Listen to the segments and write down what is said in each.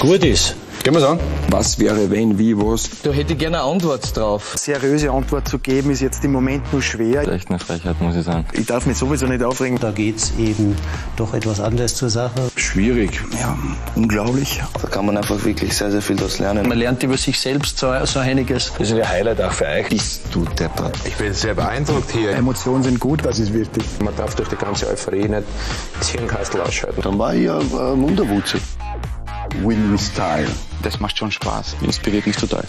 gut ist. Können wir sagen? Was wäre, wenn, wie, was? Da hätte ich gerne eine Antwort drauf. Seriöse Antwort zu geben, ist jetzt im Moment nur schwer. Echt eine Frechheit, muss ich sagen. Ich darf mich sowieso nicht aufregen. Da geht's eben doch etwas anders zur Sache. Schwierig. Ja, unglaublich. Da kann man einfach wirklich sehr, sehr viel daraus lernen. Man lernt über sich selbst so einiges. Das ist ein Highlight auch für euch. Bist du deppert? Ich bin sehr beeindruckt hier. Emotionen sind gut, das ist wichtig. Man darf durch die ganze Euphorie nicht das Hirnkastel ausschalten. Dann war ich ja Munderwutze. Win with Style. Das macht schon Spaß. Inspiriert mich total.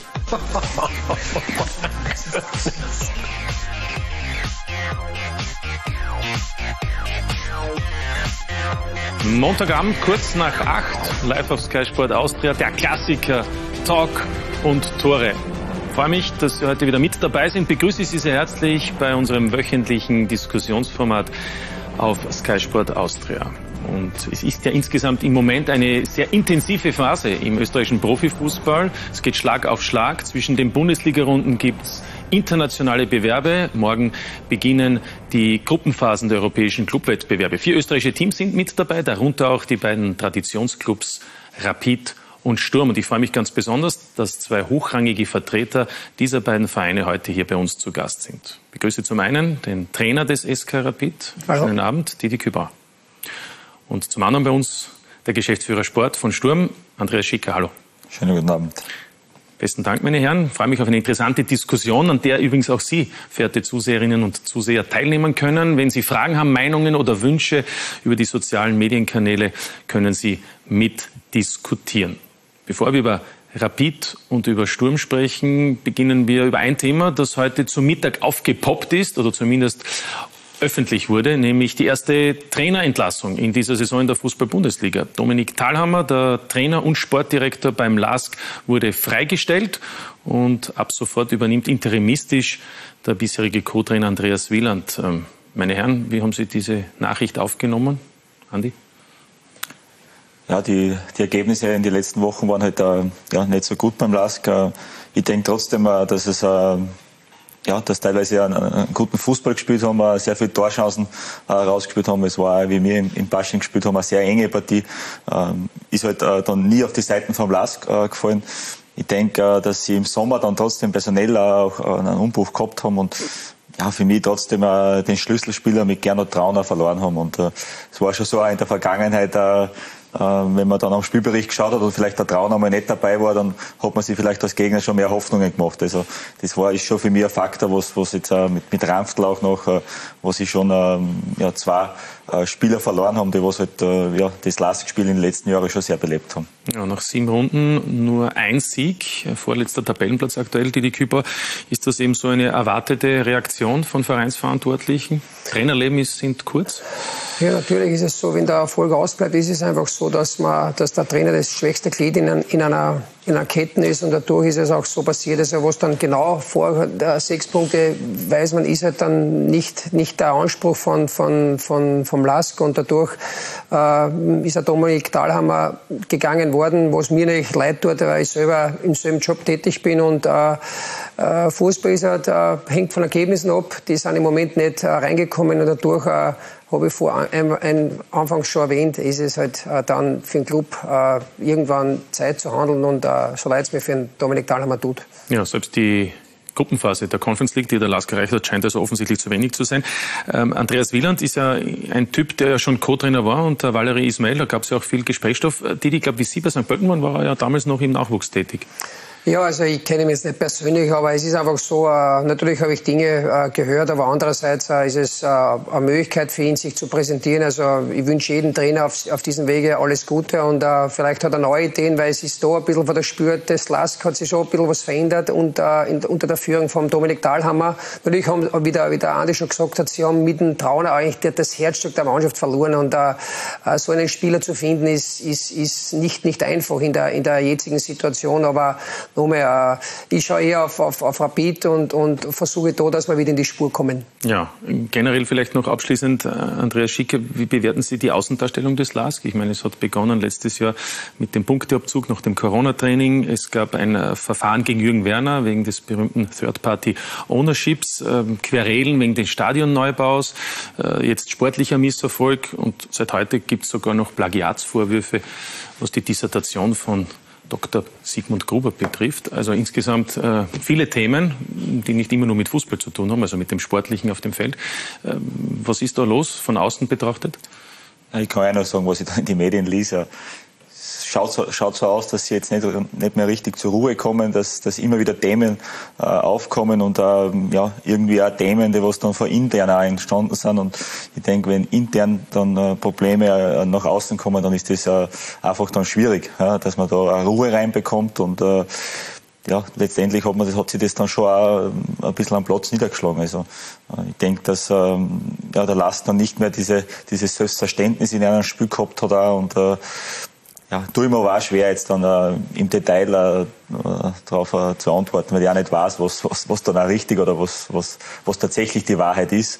Montagabend, kurz nach 8, live auf Sky Sport Austria, der Klassiker, Talk und Tore. Ich freue mich, dass Sie heute wieder mit dabei sind. Begrüße ich Sie sehr herzlich bei unserem wöchentlichen Diskussionsformat auf Sky Sport Austria. Und es ist ja insgesamt im Moment eine sehr intensive Phase im österreichischen Profifußball. Es geht Schlag auf Schlag. Zwischen den Bundesliga-Runden gibt's internationale Bewerbe. Morgen beginnen die Gruppenphasen der europäischen Clubwettbewerbe. 4 österreichische Teams sind mit dabei, darunter auch die beiden Traditionsclubs Rapid und Sturm. Und ich freue mich ganz besonders, dass 2 hochrangige Vertreter dieser beiden Vereine heute hier bei uns zu Gast sind. Ich begrüße zum einen den Trainer des SK Rapid. Schönen Abend, Didi Kübauer. Und zum anderen bei uns der Geschäftsführer Sport von Sturm, Andreas Schicker. Hallo. Schönen guten Abend. Besten Dank, meine Herren. Ich freue mich auf eine interessante Diskussion, an der übrigens auch Sie, verehrte Zuseherinnen und Zuseher, teilnehmen können. Wenn Sie Fragen haben, Meinungen oder Wünsche über die sozialen Medienkanäle, können Sie mitdiskutieren. Bevor wir über Rapid und über Sturm sprechen, beginnen wir über ein Thema, das heute zum Mittag aufgepoppt ist oder zumindest öffentlich wurde, nämlich die erste Trainerentlassung in dieser Saison in der Fußball-Bundesliga. Dominik Thalhammer, der Trainer und Sportdirektor beim LASK, wurde freigestellt und ab sofort übernimmt interimistisch der bisherige Co-Trainer Andreas Wieland. Meine Herren, wie haben Sie diese Nachricht aufgenommen? Andi? Ja, die Ergebnisse in den letzten Wochen waren halt nicht so gut beim LASK. Ich denke trotzdem, dass es dass teilweise einen guten Fußball gespielt haben, sehr viele Torchancen rausgespielt haben. Es war, wie wir im Pasching gespielt haben, eine sehr enge Partie. Ist halt dann nie auf die Seiten vom LASK gefallen. Ich denke, dass sie im Sommer dann trotzdem personell auch einen Umbruch gehabt haben und für mich trotzdem den Schlüsselspieler mit Gernot Trauner verloren haben. Und es war schon so in der Vergangenheit, wenn man dann am Spielbericht geschaut hat und vielleicht der Trauner mal nicht dabei war, dann hat man sich vielleicht als Gegner schon mehr Hoffnungen gemacht. Also das ist schon für mich ein Faktor, was jetzt mit Ranftl auch noch, wo sie schon 2 Spieler verloren haben, die was halt das LASK-Spiel in den letzten Jahren schon sehr belebt haben. Ja, nach 7 Runden nur 1 Sieg, vorletzter Tabellenplatz aktuell, Didi Kübauer. Ist das eben so eine erwartete Reaktion von Vereinsverantwortlichen? Trainerleben sind kurz? Ja, natürlich ist es so, wenn der Erfolg ausbleibt, ist es einfach so, dass der Trainer das schwächste Glied in einer Kette ist und dadurch ist es auch so passiert. Also was dann genau vor 6 Punkte weiß man, ist halt dann nicht der Anspruch vom LASK und dadurch ist der Dominik Thalhammer gegangen worden, was mir nicht leid tut, weil ich selber im selben Job tätig bin und Fußball ist halt, hängt von Ergebnissen ab, die sind im Moment nicht reingekommen und dadurch habe ich anfangs schon erwähnt, ist es halt dann für den Club irgendwann Zeit zu handeln und so leid es mir für den Dominik Thalhammer tut. Ja, selbst die Gruppenphase der Conference League, die der LASK erreicht hat, scheint also offensichtlich zu wenig zu sein. Andreas Wieland ist ja ein Typ, der ja schon Co-Trainer war und der Valerie Ismail, da gab es ja auch viel Gesprächsstoff. Didi, ich glaube, wie Sie bei St. Pölten waren, war er ja damals noch im Nachwuchs tätig. Ja, also ich kenne ihn jetzt nicht persönlich, aber es ist einfach so, natürlich habe ich Dinge gehört, aber andererseits ist es eine Möglichkeit für ihn, sich zu präsentieren. Also ich wünsche jedem Trainer auf diesem Wege alles Gute und vielleicht hat er neue Ideen, weil es ist da ein bisschen von der Spür des LASK hat sich schon ein bisschen was verändert und unter der Führung von Dominik Thalhammer. Natürlich haben, wie der Andi schon gesagt hat, sie haben mit dem Trauner eigentlich das Herzstück der Mannschaft verloren und so einen Spieler zu finden ist nicht einfach in der jetzigen Situation, aber nochmal, ich schaue eher auf Rapid und versuche da, dass wir wieder in die Spur kommen. Ja, generell vielleicht noch abschließend, Andreas Schicker, wie bewerten Sie die Außendarstellung des LASK? Ich meine, es hat begonnen letztes Jahr mit dem Punkteabzug nach dem Corona-Training. Es gab ein Verfahren gegen Jürgen Werner wegen des berühmten Third-Party-Ownerships, Querelen wegen des Stadionneubaus, jetzt sportlicher Misserfolg und seit heute gibt es sogar noch Plagiatsvorwürfe, was die Dissertation von Dr. Sigmund Gruber betrifft. Also insgesamt viele Themen, die nicht immer nur mit Fußball zu tun haben, also mit dem Sportlichen auf dem Feld. Was ist da los, von außen betrachtet? Ich kann auch noch sagen, was ich da in die Medien lese. Es schaut so aus, dass sie jetzt nicht mehr richtig zur Ruhe kommen, dass immer wieder Themen aufkommen und irgendwie auch Themen, die was dann von intern auch entstanden sind. Und ich denke, wenn intern dann Probleme nach außen kommen, dann ist das einfach dann schwierig, dass man da eine Ruhe reinbekommt und letztendlich hat sich das dann schon auch ein bisschen am Platz niedergeschlagen. Also ich denke, dass der Last dann nicht mehr dieses Selbstverständnis in einem Spiel gehabt hat auch und tue ich mir aber auch schwer, jetzt dann im Detail darauf zu antworten, weil ich auch nicht weiß, was dann auch richtig oder was tatsächlich die Wahrheit ist.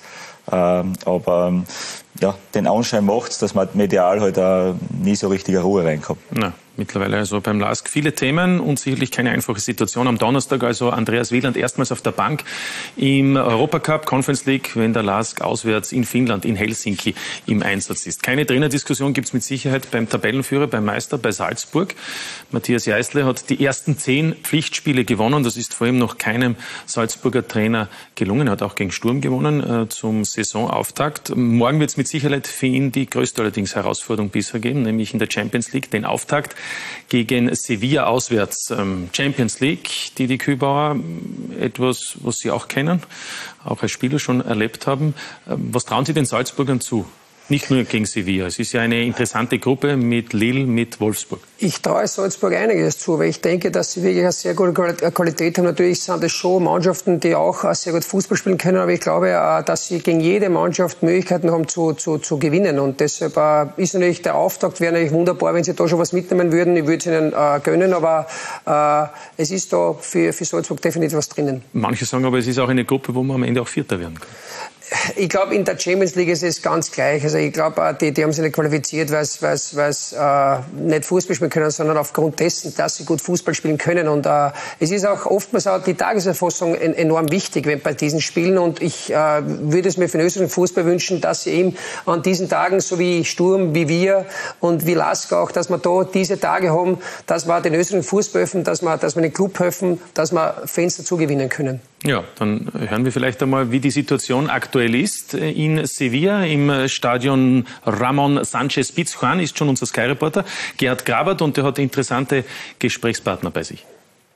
Aber den Anschein macht's, dass man medial halt auch nie so richtig Ruhe reinkommt. Na, mittlerweile also beim LASK viele Themen und sicherlich keine einfache Situation. Am Donnerstag also Andreas Wieland erstmals auf der Bank im Europacup Conference League, wenn der LASK auswärts in Finnland, in Helsinki im Einsatz ist. Keine Trainerdiskussion gibt's mit Sicherheit beim Tabellenführer, beim Meister, bei Salzburg. Matthias Jeißle hat die ersten 10 Pflichtspiele gewonnen. Das ist vor allem noch keinem Salzburger Trainer gelungen. Er hat auch gegen Sturm gewonnen zum Saisonauftakt. Morgen wird es mit Sicherheit für ihn die größte allerdings Herausforderung bisher geben, nämlich in der Champions League, den Auftakt gegen Sevilla auswärts. Champions League, die Kübauer, etwas, was Sie auch kennen, auch als Spieler schon erlebt haben. Was trauen Sie den Salzburgern zu? Nicht nur gegen Sevilla. Es ist ja eine interessante Gruppe mit Lille, mit Wolfsburg. Ich traue Salzburg einiges zu, weil ich denke, dass sie wirklich eine sehr gute Qualität haben. Natürlich sind das schon Mannschaften, die auch sehr gut Fußball spielen können, aber ich glaube, dass sie gegen jede Mannschaft Möglichkeiten haben zu gewinnen. Und deshalb ist natürlich der Auftakt, wäre natürlich wunderbar, wenn sie da schon was mitnehmen würden. Ich würde es ihnen gönnen, aber es ist da für Salzburg definitiv was drinnen. Manche sagen aber, es ist auch eine Gruppe, wo man am Ende auch Vierter werden kann. Ich glaube, in der Champions League ist es ganz gleich. Also ich glaube, die haben sich nicht qualifiziert, weil sie nicht Fußball spielen können, sondern aufgrund dessen, dass sie gut Fußball spielen können. Und es ist auch oftmals auch die Tageserfassung enorm wichtig bei diesen Spielen. Und ich würde es mir für den österreichischen Fußball wünschen, dass sie eben an diesen Tagen, so wie Sturm, wie wir und wie LASK auch, dass wir da diese Tage haben, dass wir den österreichischen Fußball helfen, dass wir den Club helfen, dass wir Fans dazu gewinnen können. Ja, dann hören wir vielleicht einmal, wie die Situation aktuell ist. In Sevilla im Stadion Ramon Sanchez Pizjuan ist schon unser Sky-Reporter Gerhard Grabert und der hat interessante Gesprächspartner bei sich.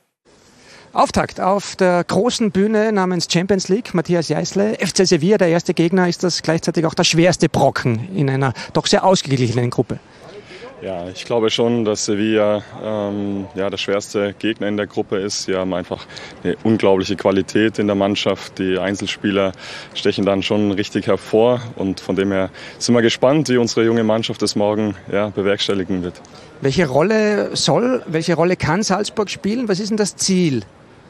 Auftakt auf der großen Bühne namens Champions League. Matthias Jeißle, FC Sevilla, der erste Gegner, ist das gleichzeitig auch der schwerste Brocken in einer doch sehr ausgeglichenen Gruppe. Ja, ich glaube schon, dass Sevilla der schwerste Gegner in der Gruppe ist. Sie haben einfach eine unglaubliche Qualität in der Mannschaft. Die Einzelspieler stechen dann schon richtig hervor. Und von dem her sind wir gespannt, wie unsere junge Mannschaft das morgen bewerkstelligen wird. Welche Rolle kann Salzburg spielen? Was ist denn das Ziel?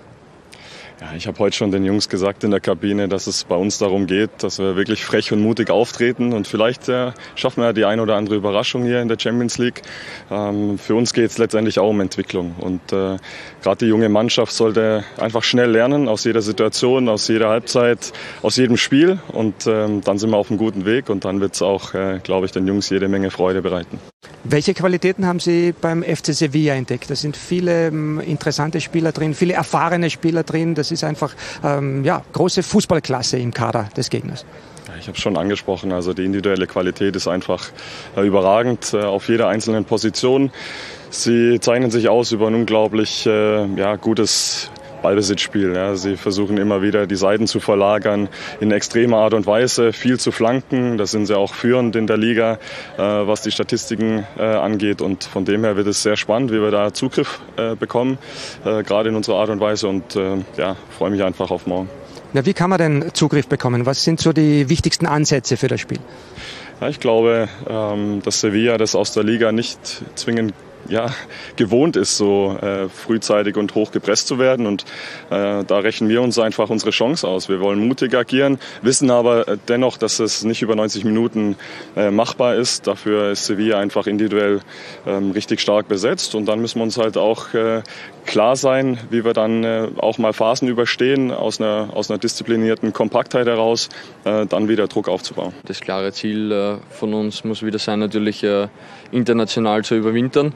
Ja, ich habe heute schon den Jungs gesagt in der Kabine, dass es bei uns darum geht, dass wir wirklich frech und mutig auftreten und vielleicht schaffen wir die ein oder andere Überraschung hier in der Champions League. Für uns geht es letztendlich auch um Entwicklung und gerade die junge Mannschaft sollte einfach schnell lernen aus jeder Situation, aus jeder Halbzeit, aus jedem Spiel und dann sind wir auf einem guten Weg und dann wird es auch, glaube ich, den Jungs jede Menge Freude bereiten. Welche Qualitäten haben Sie beim FC Sevilla entdeckt? Da sind viele interessante Spieler drin, viele erfahrene Spieler drin. Das ist einfach große Fußballklasse im Kader des Gegners. Ich habe es schon angesprochen, also die individuelle Qualität ist einfach überragend auf jeder einzelnen Position. Sie zeichnen sich aus über ein unglaublich gutes Ballbesitzspiel. Ja. Sie versuchen immer wieder die Seiten zu verlagern in extremer Art und Weise, viel zu flanken. Da sind sie auch führend in der Liga, was die Statistiken angeht. Und von dem her wird es sehr spannend, wie wir da Zugriff bekommen, gerade in unserer Art und Weise. Und freue mich einfach auf morgen. Ja, wie kann man denn Zugriff bekommen? Was sind so die wichtigsten Ansätze für das Spiel? Ja, ich glaube, dass Sevilla das aus der Liga nicht zwingend gewohnt ist, so frühzeitig und hoch gepresst zu werden. Und da rechnen wir uns einfach unsere Chance aus. Wir wollen mutig agieren, wissen aber dennoch, dass es nicht über 90 Minuten machbar ist. Dafür ist Sevilla einfach individuell richtig stark besetzt. Und dann müssen wir uns halt auch klar sein, wie wir dann auch mal Phasen überstehen, aus einer disziplinierten Kompaktheit heraus, dann wieder Druck aufzubauen. Das klare Ziel von uns muss wieder sein, natürlich international zu überwintern.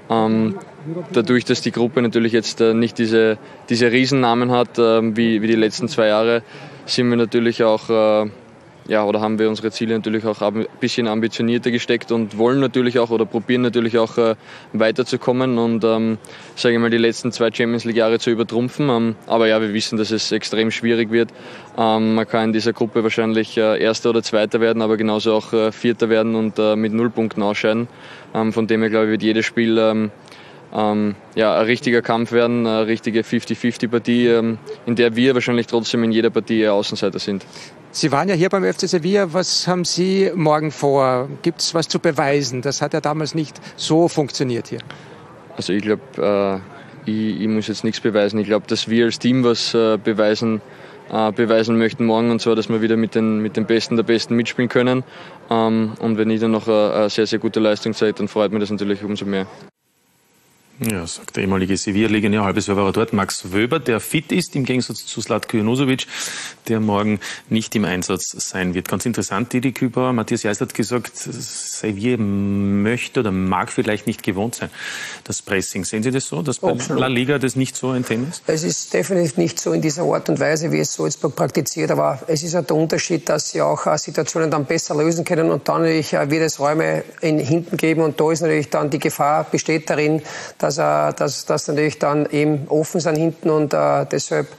Dadurch, dass die Gruppe natürlich jetzt nicht diese Riesennamen hat wie die letzten 2 Jahre, sind wir natürlich auch oder haben wir unsere Ziele natürlich auch ein bisschen ambitionierter gesteckt und wollen natürlich auch oder probieren natürlich auch weiterzukommen und sage ich mal, die letzten 2 Champions League Jahre zu übertrumpfen. Aber ja, wir wissen, dass es extrem schwierig wird. Man kann in dieser Gruppe wahrscheinlich Erster oder Zweiter werden, aber genauso auch Vierter werden und mit 0 Punkten ausscheiden. Von dem her, glaube ich, wird jedes Spiel ein richtiger Kampf werden, eine richtige 50-50-Partie, in der wir wahrscheinlich trotzdem in jeder Partie Außenseiter sind. Sie waren ja hier beim FC Sevilla. Was haben Sie morgen vor? Gibt es was zu beweisen? Das hat ja damals nicht so funktioniert hier. Also ich glaube, ich muss jetzt nichts beweisen. Ich glaube, dass wir als Team was beweisen möchten morgen, und zwar, dass wir wieder mit den Besten der Besten mitspielen können. Und wenn ich dann noch eine sehr, sehr gute Leistung zeige, dann freut mich das natürlich umso mehr. Ja, sagt der ehemalige Sevilla-Legionär, halbes Jahr war er dort, Max Wöber, der fit ist, im Gegensatz zu Zlatko Junusovic, der morgen nicht im Einsatz sein wird. Ganz interessant, Didi Kübauer, Matthias Jeißl hat gesagt, Sevilla möchte oder mag vielleicht nicht gewohnt sein, das Pressing. Sehen Sie das so, dass bei La Liga das nicht so ein Thema ist? Es ist definitiv nicht so in dieser Art und Weise, wie es Salzburg praktiziert, aber es ist halt der Unterschied, dass sie auch Situationen dann besser lösen können und dann natürlich wird es Räume hinten geben und da ist natürlich dann die Gefahr besteht darin, dass natürlich dann eben offen sind hinten und deshalb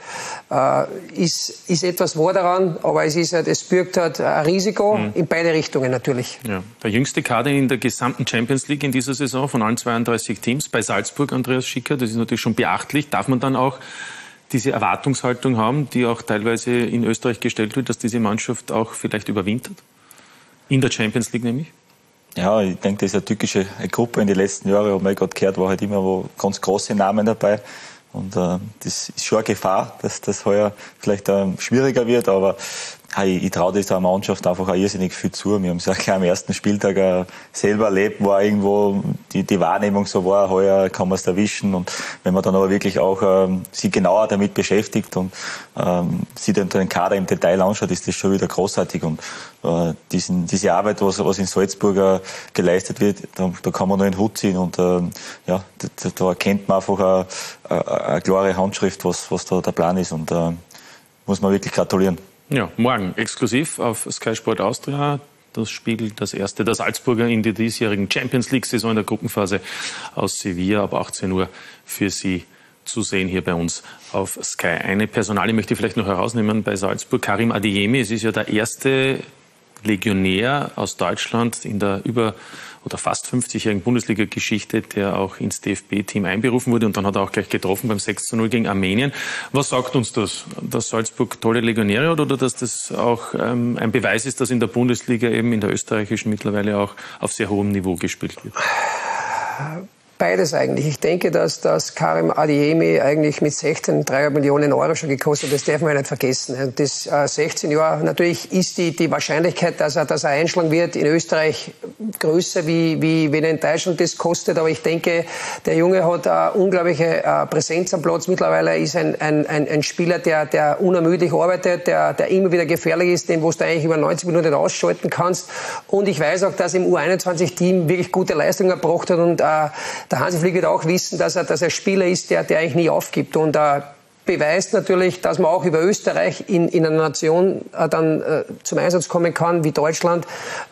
ist etwas wahr daran, aber es birgt halt ein Risiko in beide Richtungen natürlich. Ja. Der jüngste Kader in der gesamten Champions League in dieser Saison von allen 32 Teams bei Salzburg, Andreas Schicker, das ist natürlich schon beachtlich. Darf man dann auch diese Erwartungshaltung haben, die auch teilweise in Österreich gestellt wird, dass diese Mannschaft auch vielleicht überwintert? In der Champions League nämlich? Ja, ich denke, das ist eine tückische Gruppe in den letzten Jahren. Haben wir gerade gehört, war halt immer ganz große Namen dabei. Und das ist schon eine Gefahr, dass das heuer vielleicht schwieriger wird. Aber ich traue dieser Mannschaft einfach auch irrsinnig viel zu. Wir haben es ja gleich am ersten Spieltag selber erlebt, wo irgendwo die Wahrnehmung so war, heuer kann man es erwischen. Und wenn man dann aber wirklich auch sich genauer damit beschäftigt und sich den Kader im Detail anschaut, ist das schon wieder großartig. Und diese Arbeit, was in Salzburg geleistet wird, da kann man nur in den Hut ziehen. Und da erkennt man einfach eine klare Handschrift, was da der Plan ist. Und muss man wirklich gratulieren. Ja, morgen exklusiv auf Sky Sport Austria. Das spiegelt das erste der Salzburger in der diesjährigen Champions League-Saison in der Gruppenphase aus Sevilla ab 18 Uhr für Sie zu sehen hier bei uns auf Sky. Eine Personalie möchte ich vielleicht noch herausnehmen bei Salzburg. Karim Adeyemi, es ist ja der erste Legionär aus Deutschland in der fast 50-jährigen Bundesliga-Geschichte, der auch ins DFB-Team einberufen wurde und dann hat er auch gleich getroffen beim 6:0 gegen Armenien. Was sagt uns das? Dass Salzburg tolle Legionäre hat oder dass das auch ein Beweis ist, dass in der Bundesliga eben in der österreichischen mittlerweile auch auf sehr hohem Niveau gespielt wird? Beides eigentlich. Ich denke, dass Karim Adeyemi eigentlich mit 16 3 Millionen Euro schon gekostet hat. Das darf man ja nicht vergessen. Das 16 Jahre, natürlich ist die Wahrscheinlichkeit, dass er einschlagen wird in Österreich größer, wie wenn er in Deutschland das kostet. Aber ich denke, der Junge hat eine unglaubliche Präsenz am Platz. Mittlerweile ist ein Spieler, der unermüdlich arbeitet, der immer wieder gefährlich ist, den wo du eigentlich über 90 Minuten ausschalten kannst. Und ich weiß auch, dass im U21-Team wirklich gute Leistungen erbracht hat und der Hansi Flick wird auch wissen, dass er Spieler ist, der eigentlich nie aufgibt. Und beweist natürlich, dass man auch über Österreich in einer Nation dann zum Einsatz kommen kann, wie Deutschland.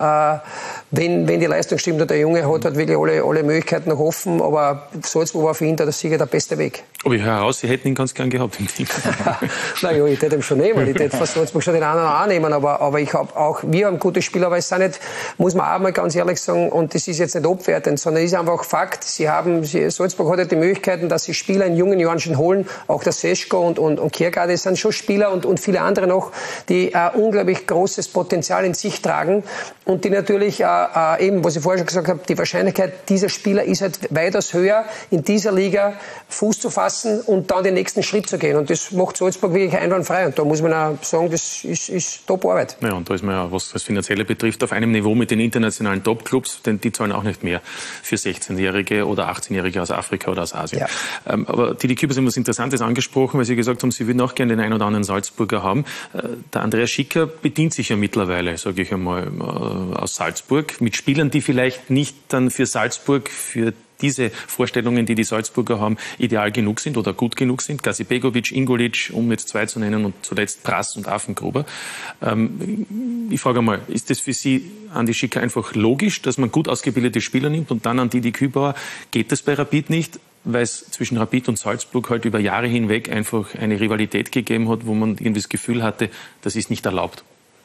Wenn die Leistung stimmt und der Junge hat wirklich alle Möglichkeiten noch offen. Aber Salzburg war für ihn der Sieger der beste Weg. Aber ich höre heraus, Sie hätten ihn ganz gern gehabt im Team. Naja, ich hätte ihn schon nehmen. Ich hätte von Salzburg schon den anderen annehmen. Aber ich habe auch, wir haben gute Spieler, aber es sind nicht, muss man auch mal ganz ehrlich sagen, und das ist jetzt nicht abwertend, sondern es ist einfach Fakt. Salzburg hat ja die Möglichkeiten, dass sie Spieler in jungen Jahren schon holen. Auch der Seschko und Kierkegaard, das sind schon Spieler und viele andere noch, die unglaublich großes Potenzial in sich tragen und die natürlich eben, was ich vorher schon gesagt habe, die Wahrscheinlichkeit dieser Spieler ist halt weitaus höher, in dieser Liga Fuß zu fassen und dann den nächsten Schritt zu gehen. Und das macht Salzburg wirklich einwandfrei. Und da muss man auch sagen, das ist Top-Arbeit. Ja, und da ist man ja, was das Finanzielle betrifft, auf einem Niveau mit den internationalen Top-Clubs, denn die zahlen auch nicht mehr für 16-Jährige oder 18-Jährige aus Afrika oder aus Asien. Ja. Aber Didi Kübauer hat etwas Interessantes angesprochen, weil Sie gesagt haben, Sie würden auch gerne den einen oder anderen Salzburger haben. Der Andreas Schicker bedient sich ja mittlerweile, sage ich einmal, aus Salzburg, mit Spielern, die vielleicht nicht dann für Salzburg, für diese Vorstellungen, die die Salzburger haben, ideal genug sind oder gut genug sind. Gazibegovic, Ingolic, um jetzt 2 zu nennen, und zuletzt Prass und Affengruber. Ich frage einmal, ist das für Sie, Andi Schicker, einfach logisch, dass man gut ausgebildete Spieler nimmt und dann an Didi Kübauer? Geht das bei Rapid nicht, weil es zwischen Rapid und Salzburg halt über Jahre hinweg einfach eine Rivalität gegeben hat, wo man irgendwie das Gefühl hatte, das ist nicht erlaubt?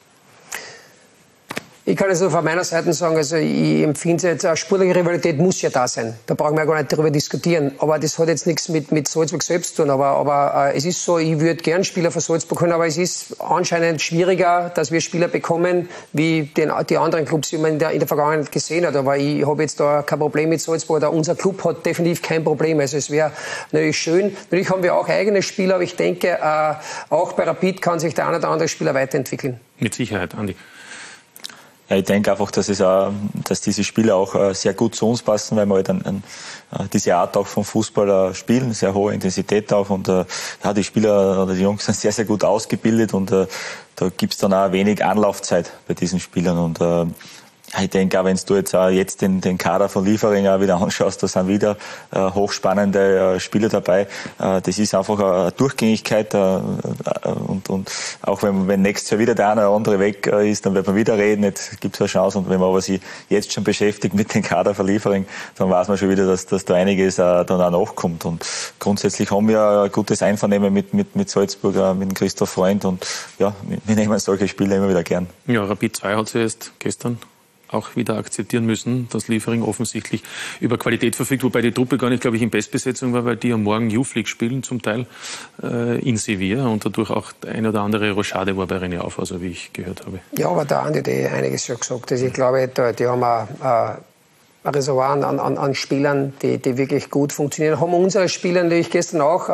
Ich kann es nur von meiner Seite sagen, also ich empfinde jetzt, eine sportliche Rivalität muss ja da sein. Da brauchen wir ja gar nicht darüber diskutieren. Aber das hat jetzt nichts mit Salzburg selbst zu tun. Aber es ist so, ich würde gern Spieler von Salzburg holen, aber es ist anscheinend schwieriger, dass wir Spieler bekommen, wie die anderen Clubs, die man in der Vergangenheit gesehen hat. Aber ich habe jetzt da kein Problem mit Salzburg. Oder unser Club hat definitiv kein Problem. Also es wäre natürlich schön. Natürlich haben wir auch eigene Spieler, aber ich denke, auch bei Rapid kann sich der eine oder andere Spieler weiterentwickeln. Mit Sicherheit, Andi. Ja, ich denke einfach, dass diese Spieler auch sehr gut zu uns passen, weil wir halt diese Art auch vom Fußball spielen, sehr hohe Intensität auch. Und ja, die Spieler oder die Jungs sind sehr, sehr gut ausgebildet und da gibt's dann auch wenig Anlaufzeit bei diesen Spielern. Und ich denke auch, wenn du jetzt den Kader von Liefering auch wieder anschaust, da sind wieder hochspannende Spieler dabei. Das ist einfach eine Durchgängigkeit und auch wenn nächstes Jahr wieder der eine oder andere weg ist, dann wird man wieder reden, jetzt gibt es eine Chance. Und wenn man aber sich jetzt schon beschäftigt mit dem Kader von Liefering, dann weiß man schon wieder, dass da einiges dann auch nachkommt. Und grundsätzlich haben wir ein gutes Einvernehmen mit Salzburg, mit Christoph Freund, und ja, wir nehmen solche Spieler immer wieder gern. Ja, Rapid 2 hat sie erst gestern auch wieder akzeptieren müssen, dass Liefering offensichtlich über Qualität verfügt, wobei die Truppe gar nicht, glaube ich, in Bestbesetzung war, weil die am Morgen Youth League spielen, zum Teil in Sevilla, und dadurch auch eine oder andere Rochade war bei René Auf, also wie ich gehört habe. Ja, aber da haben die einiges schon gesagt. Also ich glaube, die haben ein Reservoir an Spielern, die wirklich gut funktionieren. Haben unsere Spieler natürlich gestern auch,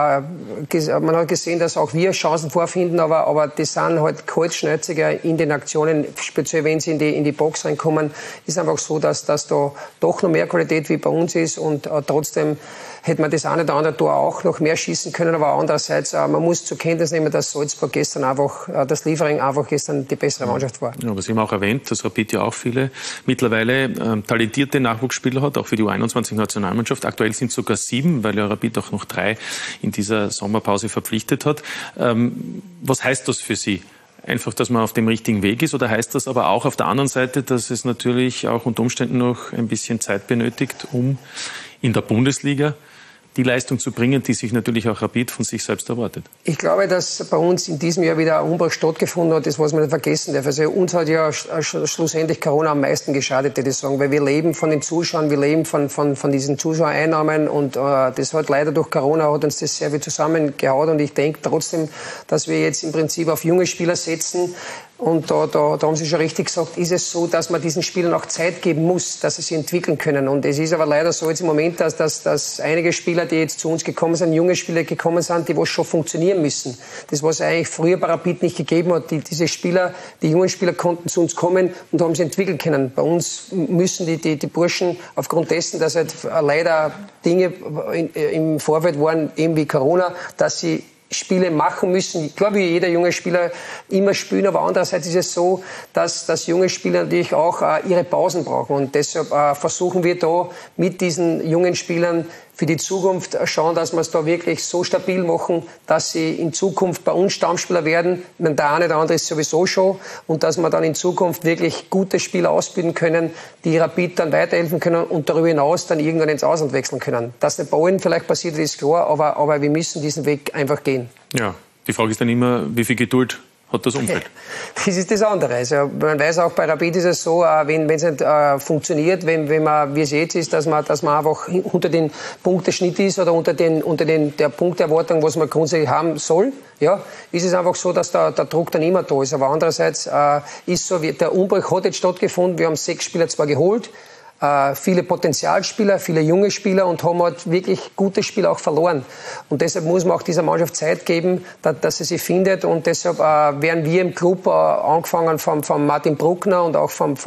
man hat gesehen, dass auch wir Chancen vorfinden, aber die sind halt kaltschnäuziger in den Aktionen, speziell wenn sie in die Box reinkommen. Ist einfach so, dass da doch noch mehr Qualität wie bei uns ist, und trotzdem hätte man das eine oder andere Tor auch noch mehr schießen können, aber andererseits, man muss zur Kenntnis nehmen, dass Salzburg gestern einfach, das Liefering einfach gestern die bessere Mannschaft war. Ja, aber Sie haben auch erwähnt, dass Rapid ja auch viele mittlerweile talentierte Nachwuchsspieler hat, auch für die U21-Nationalmannschaft. Aktuell sind es sogar 7, weil ja Rapid auch noch 3 in dieser Sommerpause verpflichtet hat. Was heißt das für Sie? Einfach, dass man auf dem richtigen Weg ist, oder heißt das aber auch auf der anderen Seite, dass es natürlich auch unter Umständen noch ein bisschen Zeit benötigt, um in der Bundesliga die Leistung zu bringen, die sich natürlich auch Rapid von sich selbst erwartet? Ich glaube, dass bei uns in diesem Jahr wieder ein Umbruch stattgefunden hat, das was man nicht vergessen darf. Also uns hat ja schlussendlich Corona am meisten geschadet, würde ich sagen, weil wir leben von den Zuschauern, wir leben von diesen Zuschauereinnahmen, und das hat leider durch Corona hat uns das sehr viel zusammengehauen, und ich denke trotzdem, dass wir jetzt im Prinzip auf junge Spieler setzen. Und da haben Sie schon richtig gesagt, ist es so, dass man diesen Spielern auch Zeit geben muss, dass sie sich entwickeln können. Und es ist aber leider so jetzt im Moment, dass einige Spieler, die jetzt zu uns gekommen sind, junge Spieler gekommen sind, die was schon funktionieren müssen. Das, was eigentlich früher bei Rapid nicht gegeben hat. Die jungen Spieler konnten zu uns kommen und haben sich entwickeln können. Bei uns müssen die Burschen aufgrund dessen, dass halt leider Dinge im Vorfeld waren, eben wie Corona, dass sie Spiele machen müssen. Ich glaube, wie jeder junge Spieler immer spielen, aber andererseits ist es so, dass junge Spieler natürlich auch ihre Pausen brauchen, und deshalb versuchen wir da mit diesen jungen Spielern für die Zukunft schauen, dass wir es da wirklich so stabil machen, dass sie in Zukunft bei uns Stammspieler werden. Der eine oder andere ist sowieso schon, und dass wir dann in Zukunft wirklich gute Spieler ausbilden können, die Rapid dann weiterhelfen können und darüber hinaus dann irgendwann ins Ausland wechseln können. Dass nicht bei allen vielleicht passiert, ist klar, aber wir müssen diesen Weg einfach gehen. Ja, die Frage ist dann immer, wie viel Geduld hat das Umfeld? Das ist das andere. Also man weiß auch, bei Rapid ist es so, wenn es nicht funktioniert, wenn man, wie es jetzt ist, dass man einfach unter den Punkteschnitt ist oder unter der Punkterwartung, was man grundsätzlich haben soll, ja, ist es einfach so, dass der Druck dann immer da ist. Aber andererseits ist so, der Umbruch hat jetzt stattgefunden. Wir haben 6 Spieler zwar geholt, viele Potenzialspieler, viele junge Spieler, und haben halt wirklich gute Spieler auch verloren. Und deshalb muss man auch dieser Mannschaft Zeit geben, dass sie sich findet. Und deshalb werden wir im Club, angefangen vom Martin Bruckner und auch vom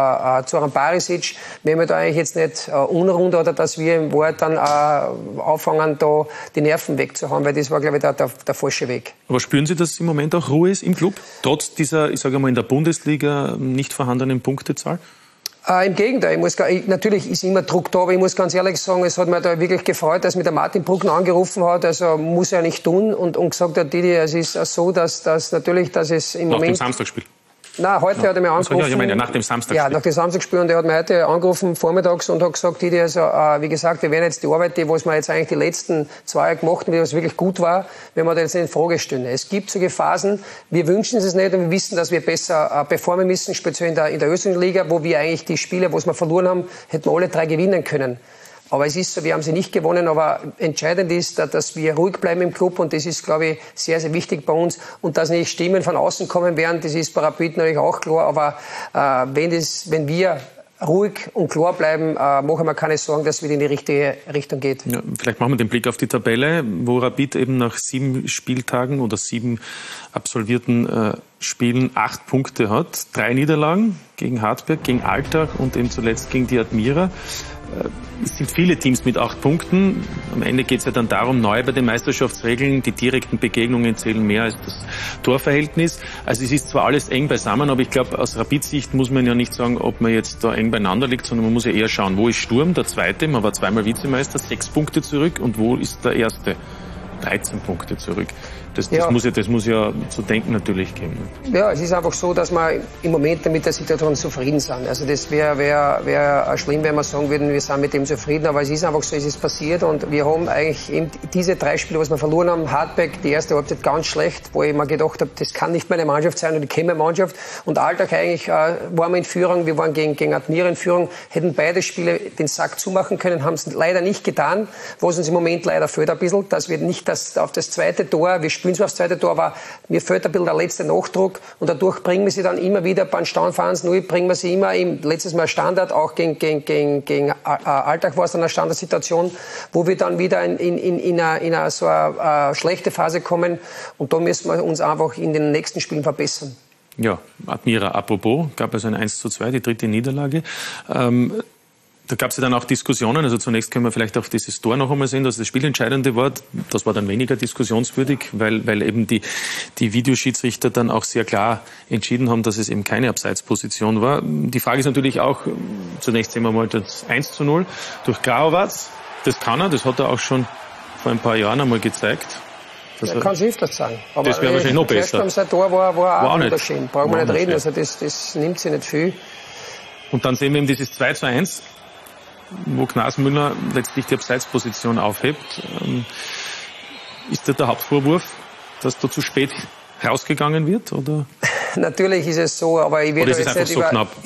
Zoran Barisic, wenn wir da eigentlich jetzt nicht unrund, oder dass wir im Wort dann anfangen, da die Nerven wegzuhauen, weil das war, glaube ich, der falsche Weg. Aber spüren Sie, dass im Moment auch Ruhe ist im Club, trotz dieser, ich sage mal, in der Bundesliga nicht vorhandenen Punktezahl? Im Gegenteil, natürlich ist immer Druck da, aber ich muss ganz ehrlich sagen, es hat mir da wirklich gefreut, dass mir der Martin Bruckner angerufen hat, also muss er nicht tun und gesagt hat, Didi, es ist so, dass natürlich, dass es im Moment... Nach dem Samstagsspiel. Nein, heute hat er mich angerufen. Ja, ich meine, nach dem Samstagsspiel. Ja, nach dem Samstagsspiel. Und er hat mich heute angerufen, vormittags, und hat gesagt, Didi, also, wie gesagt, wir werden jetzt die Arbeit, was wir jetzt eigentlich die letzten 2 Jahre gemacht haben, was wirklich gut war, wenn wir das jetzt in Frage stellen. Es gibt solche Phasen, wir wünschen es nicht und wir wissen, dass wir besser performen müssen, speziell in der österreichischen Liga, wo wir eigentlich die Spiele, was wir verloren haben, hätten wir alle 3 gewinnen können. Aber es ist so, wir haben sie nicht gewonnen, aber entscheidend ist, dass wir ruhig bleiben im Club und das ist, glaube ich, sehr, sehr wichtig bei uns. Und dass nicht Stimmen von außen kommen werden, das ist bei Rapid natürlich auch klar, aber wenn wir ruhig und klar bleiben, machen wir keine Sorgen, dass es wieder in die richtige Richtung geht. Ja, vielleicht machen wir den Blick auf die Tabelle, wo Rapid eben nach 7 Spieltagen oder 7 absolvierten Spielen 8 Punkte hat. 3 Niederlagen gegen Hartberg, gegen Altach und eben zuletzt gegen die Admira. Es sind viele Teams mit 8 Punkten. Am Ende geht es ja dann darum, neu bei den Meisterschaftsregeln, die direkten Begegnungen zählen mehr als das Torverhältnis. Also es ist zwar alles eng beisammen, aber ich glaube, aus Rapid-Sicht muss man ja nicht sagen, ob man jetzt da eng beieinander liegt, sondern man muss ja eher schauen, wo ist Sturm, der Zweite, man war 2-mal Vizemeister, 6 Punkte zurück, und wo ist der Erste? 13 Punkte zurück. Das muss ja zu denken natürlich geben. Ja, es ist einfach so, dass wir im Moment mit der Situation zufrieden sind. Also das wäre schlimm, wenn wir sagen würden, wir sind mit dem zufrieden. Aber es ist einfach so, es ist passiert und wir haben eigentlich eben diese 3 Spiele, was wir verloren haben, Hartberg, die erste Halbzeit ganz schlecht, wo ich mir gedacht habe, das kann nicht meine Mannschaft sein und ich kenne meine Mannschaft. Und Alltag eigentlich waren wir in Führung, wir waren gegen Admira in Führung, hätten beide Spiele den Sack zumachen können, haben es leider nicht getan, was uns im Moment leider fehlt ein bisschen, dass wir nicht auf das zweite Tor, wir spielen zwar aufs zweite Tor, aber mir fehlt ein bisschen der letzte Nachdruck und dadurch bringen wir sie dann immer wieder beim Stand von 1-0, bringen wir sie immer letztes Mal Standard, auch gegen Alltag war es dann eine Standardsituation, wo wir dann wieder in eine so eine schlechte Phase kommen und da müssen wir uns einfach in den nächsten Spielen verbessern. Ja, Admira apropos, gab es ein 1:2, die 3. Niederlage. Da gab es ja dann auch Diskussionen. Also zunächst können wir vielleicht auch dieses Tor noch einmal sehen, dass das spielentscheidende war. Das war dann weniger diskussionswürdig, weil eben die Videoschiedsrichter dann auch sehr klar entschieden haben, dass es eben keine Abseitsposition war. Die Frage ist natürlich auch, zunächst sehen wir mal das 1:0 durch Graowatz. Das kann er, das hat er auch schon vor ein paar Jahren einmal gezeigt. Er kann es öfters sagen. Aber das wäre wahrscheinlich noch besser. Sein Tor war auch wunderschön. Brauchen wir nicht reden, also das nimmt sich nicht viel. Und dann sehen wir eben dieses 2:1. Wo Gnasmüller letztlich die Abseitsposition aufhebt. Ist das der Hauptvorwurf, dass da zu spät rausgegangen wird? Oder? Natürlich ist es so, aber ich werde jetzt nicht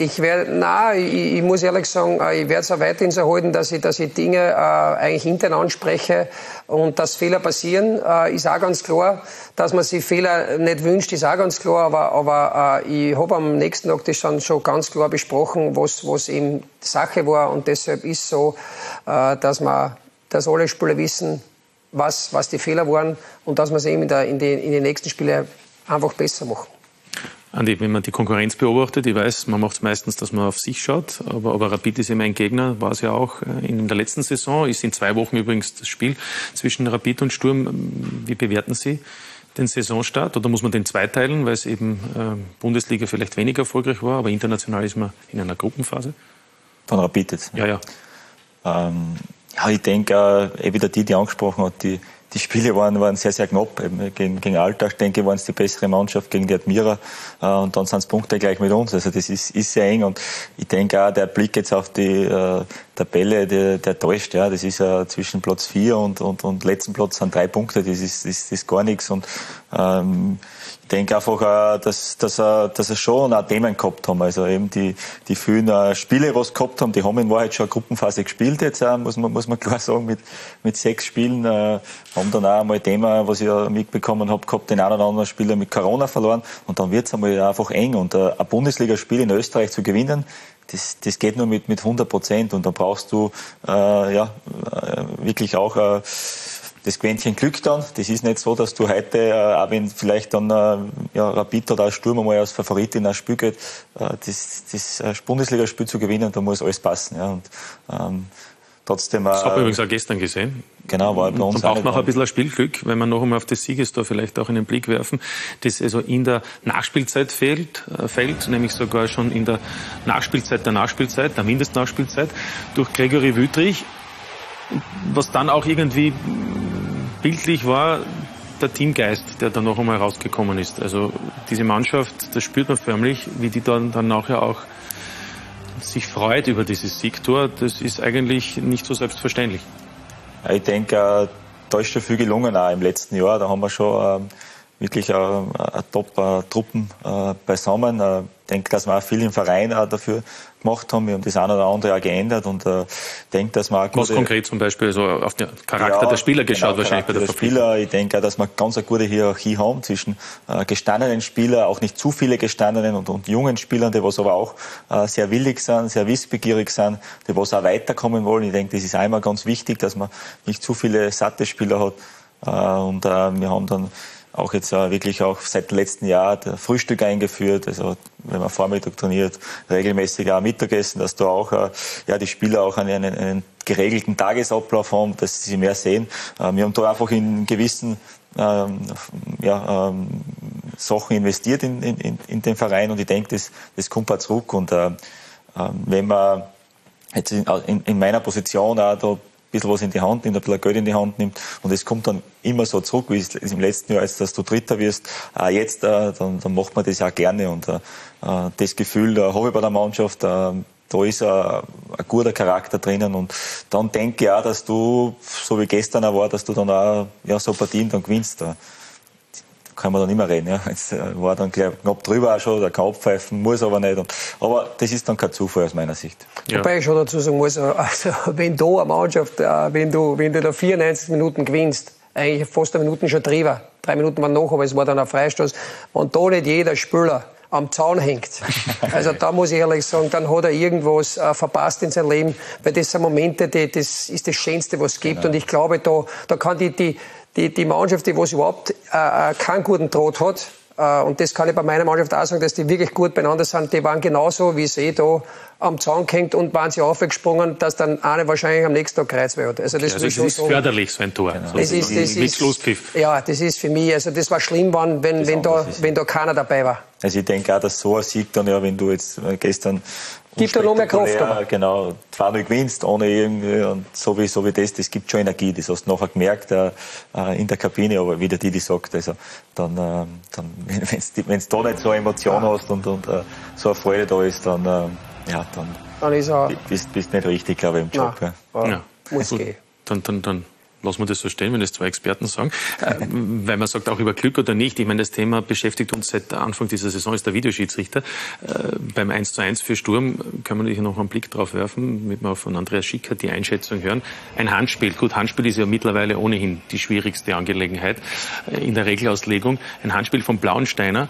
ich muss ehrlich sagen, ich werde es auch weiterhin so halten, dass ich Dinge eigentlich intern anspreche und dass Fehler passieren, ist auch ganz klar. Dass man sich Fehler nicht wünscht, ist auch ganz klar, aber ich habe am nächsten Tag das schon ganz klar besprochen, was eben Sache war und deshalb ist so, dass alle Spieler wissen, was die Fehler waren und dass wir es eben in den nächsten Spielen einfach besser machen. Andi, wenn man die Konkurrenz beobachtet, ich weiß, man macht es meistens, dass man auf sich schaut, aber Rapid ist immer ein Gegner, war es ja auch in der letzten Saison, ist in 2 Wochen übrigens das Spiel zwischen Rapid und Sturm. Wie bewerten Sie den Saisonstart oder muss man den zweiteilen, weil es eben Bundesliga vielleicht weniger erfolgreich war, aber international ist man in einer Gruppenphase? Von Rapid jetzt? Ja. Ja, ich denke, wieder die angesprochen hat, die Spiele waren sehr, sehr knapp. Gegen Altach, denke ich, waren es die bessere Mannschaft, gegen die Admira. Und dann sind es Punkte gleich mit uns. Also das ist sehr eng. Und ich denke auch, der Blick jetzt auf die Tabelle, der täuscht. Ja. Das ist zwischen Platz 4 und letzten Platz sind 3 Punkte. Das ist gar nichts. Und ich denke einfach, dass er schon auch Themen gehabt haben. Also eben die vielen Spiele, was gehabt haben, die haben in Wahrheit schon eine Gruppenphase gespielt jetzt, muss man klar sagen, mit 6 Spielen. Haben dann auch einmal Thema, was ich ja mitbekommen habe, gehabt, den einen oder anderen Spieler mit Corona verloren. Und dann wird es einmal einfach eng. Und ein Bundesligaspiel in Österreich zu gewinnen, das geht nur mit 100%. Und da brauchst du wirklich auch das Quäntchen Glück dann. Das ist nicht so, dass du heute, auch wenn vielleicht dann Rapid oder Sturm einmal als Favorit in ein Spiel geht, das Bundesligaspiel zu gewinnen, da muss alles passen. Ja. Und trotzdem... Das hat man übrigens auch gestern gesehen. Genau, war bei uns. Man braucht noch ein bisschen Spielglück, wenn wir noch einmal auf das Siegestor vielleicht auch einen Blick werfen, das also in der Nachspielzeit fällt, nämlich sogar schon in der Nachspielzeit, der Mindestnachspielzeit, durch Gregory Wüthrich, was dann auch irgendwie bildlich war, der Teamgeist, der dann noch einmal rausgekommen ist. Also diese Mannschaft, das spürt man förmlich, wie die dann nachher auch sich freut über dieses Siegtor. Das ist eigentlich nicht so selbstverständlich. Ich denke, da ist schon viel gelungen auch im letzten Jahr. Da haben wir schon wirklich eine Top-Truppen beisammen. Ich denke, dass wir auch viel im Verein auch dafür gemacht haben. Wir haben das eine oder andere auch geändert und denke, dass wir auch was konkret zum Beispiel, also auf den Charakter der Spieler geschaut, wahrscheinlich bei der Verpflichtung. Ich denke auch, dass wir ganz eine gute Hierarchie haben zwischen gestandenen Spielern, auch nicht zu viele gestandenen und jungen Spielern, die was aber auch sehr willig sind, sehr wissbegierig sind, die was auch weiterkommen wollen. Ich denke, das ist einmal ganz wichtig, dass man nicht zu viele satte Spieler hat. Und wir haben dann auch jetzt wirklich auch seit dem letzten Jahr der Frühstück eingeführt, also wenn man Vormittag trainiert, regelmäßig auch Mittagessen, dass da auch die Spieler auch einen geregelten Tagesablauf haben, dass sie mehr sehen. Wir haben da einfach in gewissen Sachen investiert in den Verein und ich denke, das kommt auch zurück und wenn man jetzt in meiner Position auch da ein bisschen was in die Hand nimmt, ein bisschen Geld in die Hand nimmt und es kommt dann immer so zurück, wie es im letzten Jahr, als dass du Dritter wirst, jetzt, dann macht man das auch gerne und das Gefühl habe ich bei der Mannschaft, da ist ein guter Charakter drinnen und dann denke ich auch, dass du, so wie gestern auch war, dass du dann auch so Partien dann gewinnst. Da kann man dann immer reden. Ja. Jetzt war dann gleich knapp drüber auch schon, der kann abpfeifen, muss aber nicht. Aber das ist dann kein Zufall aus meiner Sicht. Ja. Wobei ich schon dazu sagen muss, also, wenn da eine Mannschaft, wenn du da 94 Minuten gewinnst, eigentlich fast eine Minute schon drüber, 3 Minuten waren noch, aber es war dann ein Freistoß, und da nicht jeder Spieler am Zaun hängt. Also da muss ich ehrlich sagen, dann hat er irgendwas verpasst in seinem Leben, weil das sind Momente, das ist das Schönste, was es gibt. Genau. Und ich glaube, da kann die Mannschaft, die was überhaupt keinen guten Draht hat, und das kann ich bei meiner Mannschaft auch sagen, dass die wirklich gut beieinander sind, die waren genauso wie sie da am Zaun gehängt und waren sie aufgesprungen, dass dann eine wahrscheinlich am nächsten Tag gereizt wird. Also das ist förderlich, so ein Tor. Genau. Das ist mit Schlusspfiff. Ja, das ist für mich, also das war schlimm, wenn da keiner dabei war. Also ich denke auch, dass so ein Sieg dann, wenn du jetzt gestern gibt da noch mehr Kraft. Genau, 2-0 gewinnst, ohne irgendwie, und so wie das gibt schon Energie. Das hast du nachher gemerkt in der Kabine, aber wie der Didi sagt, also dann wenn du da nicht so eine Emotion hast und so eine Freude da ist, dann ist er bist nicht richtig, glaube ich, im Job. Muss gehen. Dann lassen wir das so stehen, wenn das zwei Experten sagen. Weil man sagt, auch über Glück oder nicht. Ich meine, das Thema beschäftigt uns seit Anfang dieser Saison, ist der Videoschiedsrichter. Beim 1:1 für Sturm kann man hier noch einen Blick drauf werfen, damit wir auch von Andreas Schicker die Einschätzung hören. Ein Handspiel. Gut, Handspiel ist ja mittlerweile ohnehin die schwierigste Angelegenheit in der Regelauslegung. Ein Handspiel von Blauensteiner.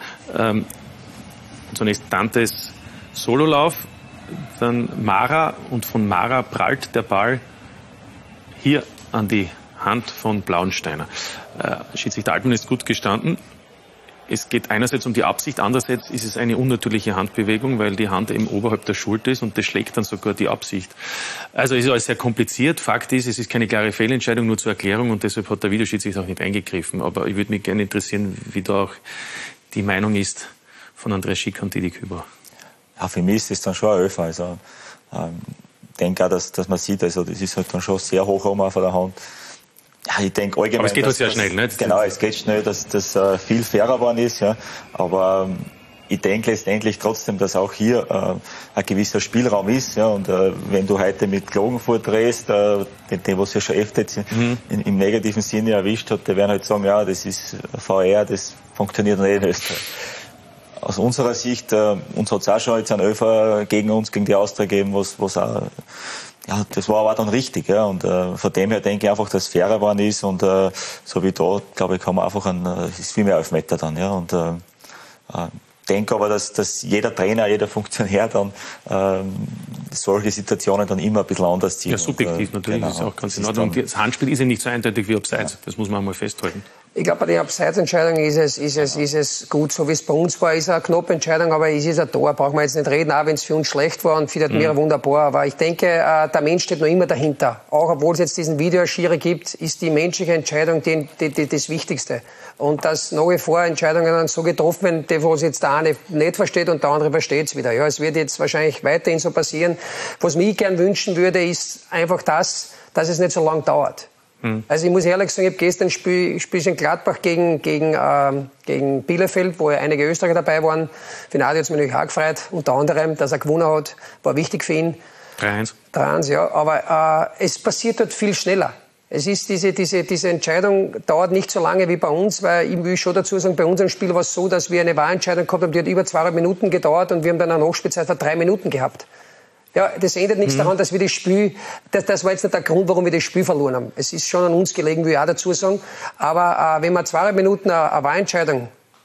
Zunächst Dantes Sololauf, dann Mara, und von Mara prallt der Ball hier an die Hand von Blauensteiner. Schiedsrichter Altmann ist gut gestanden. Es geht einerseits um die Absicht, andererseits ist es eine unnatürliche Handbewegung, weil die Hand eben oberhalb der Schulter ist und das schlägt dann sogar die Absicht. Also es ist alles sehr kompliziert. Fakt ist, es ist keine klare Fehlentscheidung, nur zur Erklärung, und deshalb hat der Videoschiedsrichter auch nicht eingegriffen. Aber ich würde mich gerne interessieren, wie da auch die Meinung ist von Andreas Schicker und Didi Kübauer. Ja, für mich ist das dann schon ein Elfer. Also, ich denke auch, dass man sieht, also das ist halt dann schon sehr hoch oben auf der Hand. Ja, ich denke allgemein. Aber es geht halt sehr schnell, ne? Genau, es geht schnell, dass das viel fairer geworden ist, ja. Aber ich denke letztendlich trotzdem, dass auch hier ein gewisser Spielraum ist, ja. Und wenn du heute mit Klagenfurt drehst, den was ja schon öfter jetzt im negativen Sinne erwischt hat, die werden halt sagen, ja, das ist VR, das funktioniert nicht in Österreich. Aus unserer Sicht, uns hat es auch schon jetzt einen Elfer gegen uns, gegen die Austria gegeben, was auch, ja, das war aber dann richtig, ja, und von dem her denke ich einfach, dass es fairer geworden ist, und so wie da, glaube ich, kann man einfach es ist viel mehr Elfmeter dann, ja, und denke aber, dass jeder Trainer, jeder Funktionär dann solche Situationen dann immer ein bisschen anders sieht. Ja, subjektiv natürlich, genau, ist auch ganz in Ordnung. Das Handspiel ist ja nicht so eindeutig wie Abseits, das muss man einmal festhalten. Ich glaube, bei den Abseitsentscheidungen ist es gut, so wie es bei uns war. Ist eine knappe Entscheidung, aber es ist ein Tor. Brauchen wir jetzt nicht reden, auch wenn es für uns schlecht war und für die Admira wunderbar. Aber ich denke, der Mensch steht noch immer dahinter. Auch obwohl es jetzt diesen Videoschiri gibt, ist die menschliche Entscheidung das Wichtigste. Und dass nach wie vor Entscheidungen dann so getroffen werden, die, was jetzt der eine nicht versteht und der andere versteht es wieder. Ja, es wird jetzt wahrscheinlich weiterhin so passieren. Was mich gern wünschen würde, ist einfach dass es nicht so lange dauert. Also ich muss ehrlich sagen, ich habe gestern Spiel in Gladbach gegen Bielefeld, wo ja einige Österreicher dabei waren. Für Nadi hat es mich natürlich auch gefreut, unter anderem, dass er gewonnen hat, war wichtig für ihn. 3-1. 3-1, ja, aber es passiert dort viel schneller. Es ist diese Entscheidung dauert nicht so lange wie bei uns, weil ich will schon dazu sagen, bei unserem Spiel war es so, dass wir eine Wahlentscheidung gehabt haben, die hat über 2 Minuten gedauert und wir haben dann eine Nachspielzeit von 3 Minuten gehabt. Ja, das ändert nichts daran, dass wir das Spiel, das war jetzt nicht der Grund, warum wir das Spiel verloren haben. Es ist schon an uns gelegen, will ich auch dazu sagen. Aber wenn man 2 Minuten eine Wahlentscheidung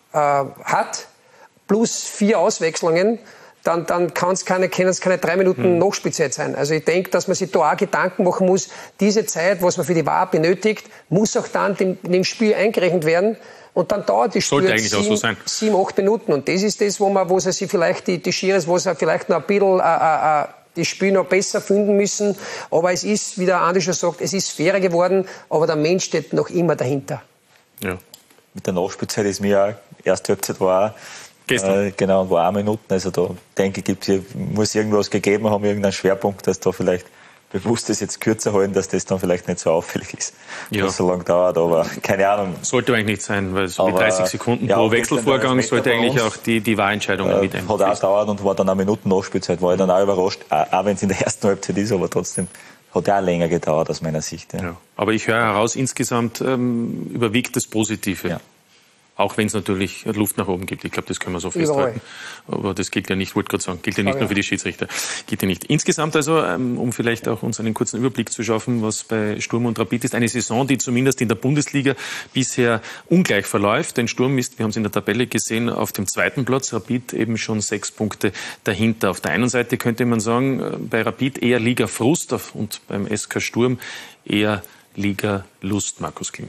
hat, plus 4 Auswechslungen, dann können es keine 3 Minuten Nachspielzeit sein. Also ich denke, dass man sich da auch Gedanken machen muss, diese Zeit, was man für die Wahl benötigt, muss auch dann dem Spiel eingerechnet werden. Und dann dauert das Spiel 7, 8 Minuten. Und das ist das, wo sie sich vielleicht die Schiris, wo sie vielleicht noch ein bisschen das Spiel noch besser finden müssen. Aber es ist, wie der Andi schon sagt, es ist fairer geworden, aber der Mensch steht noch immer dahinter. Ja. Mit der Nachspielzeit ist mir auch, erste Halbzeit war gestern. Genau, war 1 Minuten. Also da denke ich, muss irgendwas gegeben haben, irgendeinen Schwerpunkt, dass da vielleicht bewusst das jetzt kürzer halten, dass das dann vielleicht nicht so auffällig ist, dass es so lange dauert, aber keine Ahnung. Sollte eigentlich nicht sein, weil so wie 30 Sekunden pro Wechselvorgang sollte eigentlich auch die Wahlentscheidung mit einfließen. Hat auch gedauert und war dann 1 Minute Nachspielzeit, war ich dann auch überrascht, auch wenn es in der ersten Halbzeit ist, aber trotzdem hat auch länger gedauert aus meiner Sicht. Ja. Ja. Aber ich höre heraus, insgesamt überwiegt das Positive. Ja. Auch wenn es natürlich Luft nach oben gibt. Ich glaube, das können wir so festhalten. Aber das gilt ja nicht, wollte gerade sagen, gilt ja nicht nur für die Schiedsrichter. Gilt ja nicht. Insgesamt also, um vielleicht auch uns einen kurzen Überblick zu schaffen, was bei Sturm und Rapid ist. Eine Saison, die zumindest in der Bundesliga bisher ungleich verläuft. Denn Sturm ist, wir haben es in der Tabelle gesehen, auf dem 2. Platz. Rapid eben schon 6 Punkte dahinter. Auf der einen Seite könnte man sagen, bei Rapid eher Liga-Frust und beim SK Sturm eher Liga-Lust. Markus Klima.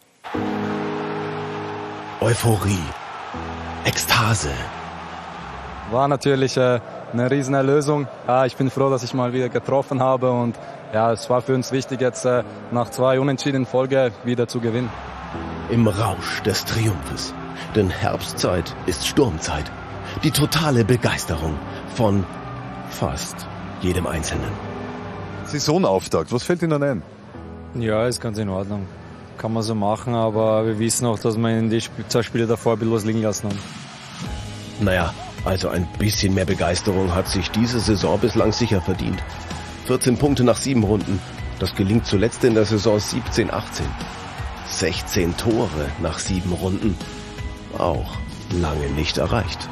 Euphorie, Ekstase. War natürlich eine Riesenerlösung. Ja, ich bin froh, dass ich mal wieder getroffen habe und ja, es war für uns wichtig, jetzt nach 2 Unentschieden in Folge wieder zu gewinnen. Im Rausch des Triumphes. Denn Herbstzeit ist Sturmzeit. Die totale Begeisterung von fast jedem Einzelnen. Saisonauftakt, was fällt Ihnen ein? Ja, ist ganz in Ordnung. Kann man so machen, aber wir wissen auch, dass wir in die 2 Spiele davor ein bisschen was liegen lassen haben. Naja, also ein bisschen mehr Begeisterung hat sich diese Saison bislang sicher verdient. 14 Punkte nach 7 Runden. Das gelingt zuletzt in der Saison 17-18. 16 Tore nach 7 Runden. Auch lange nicht erreicht.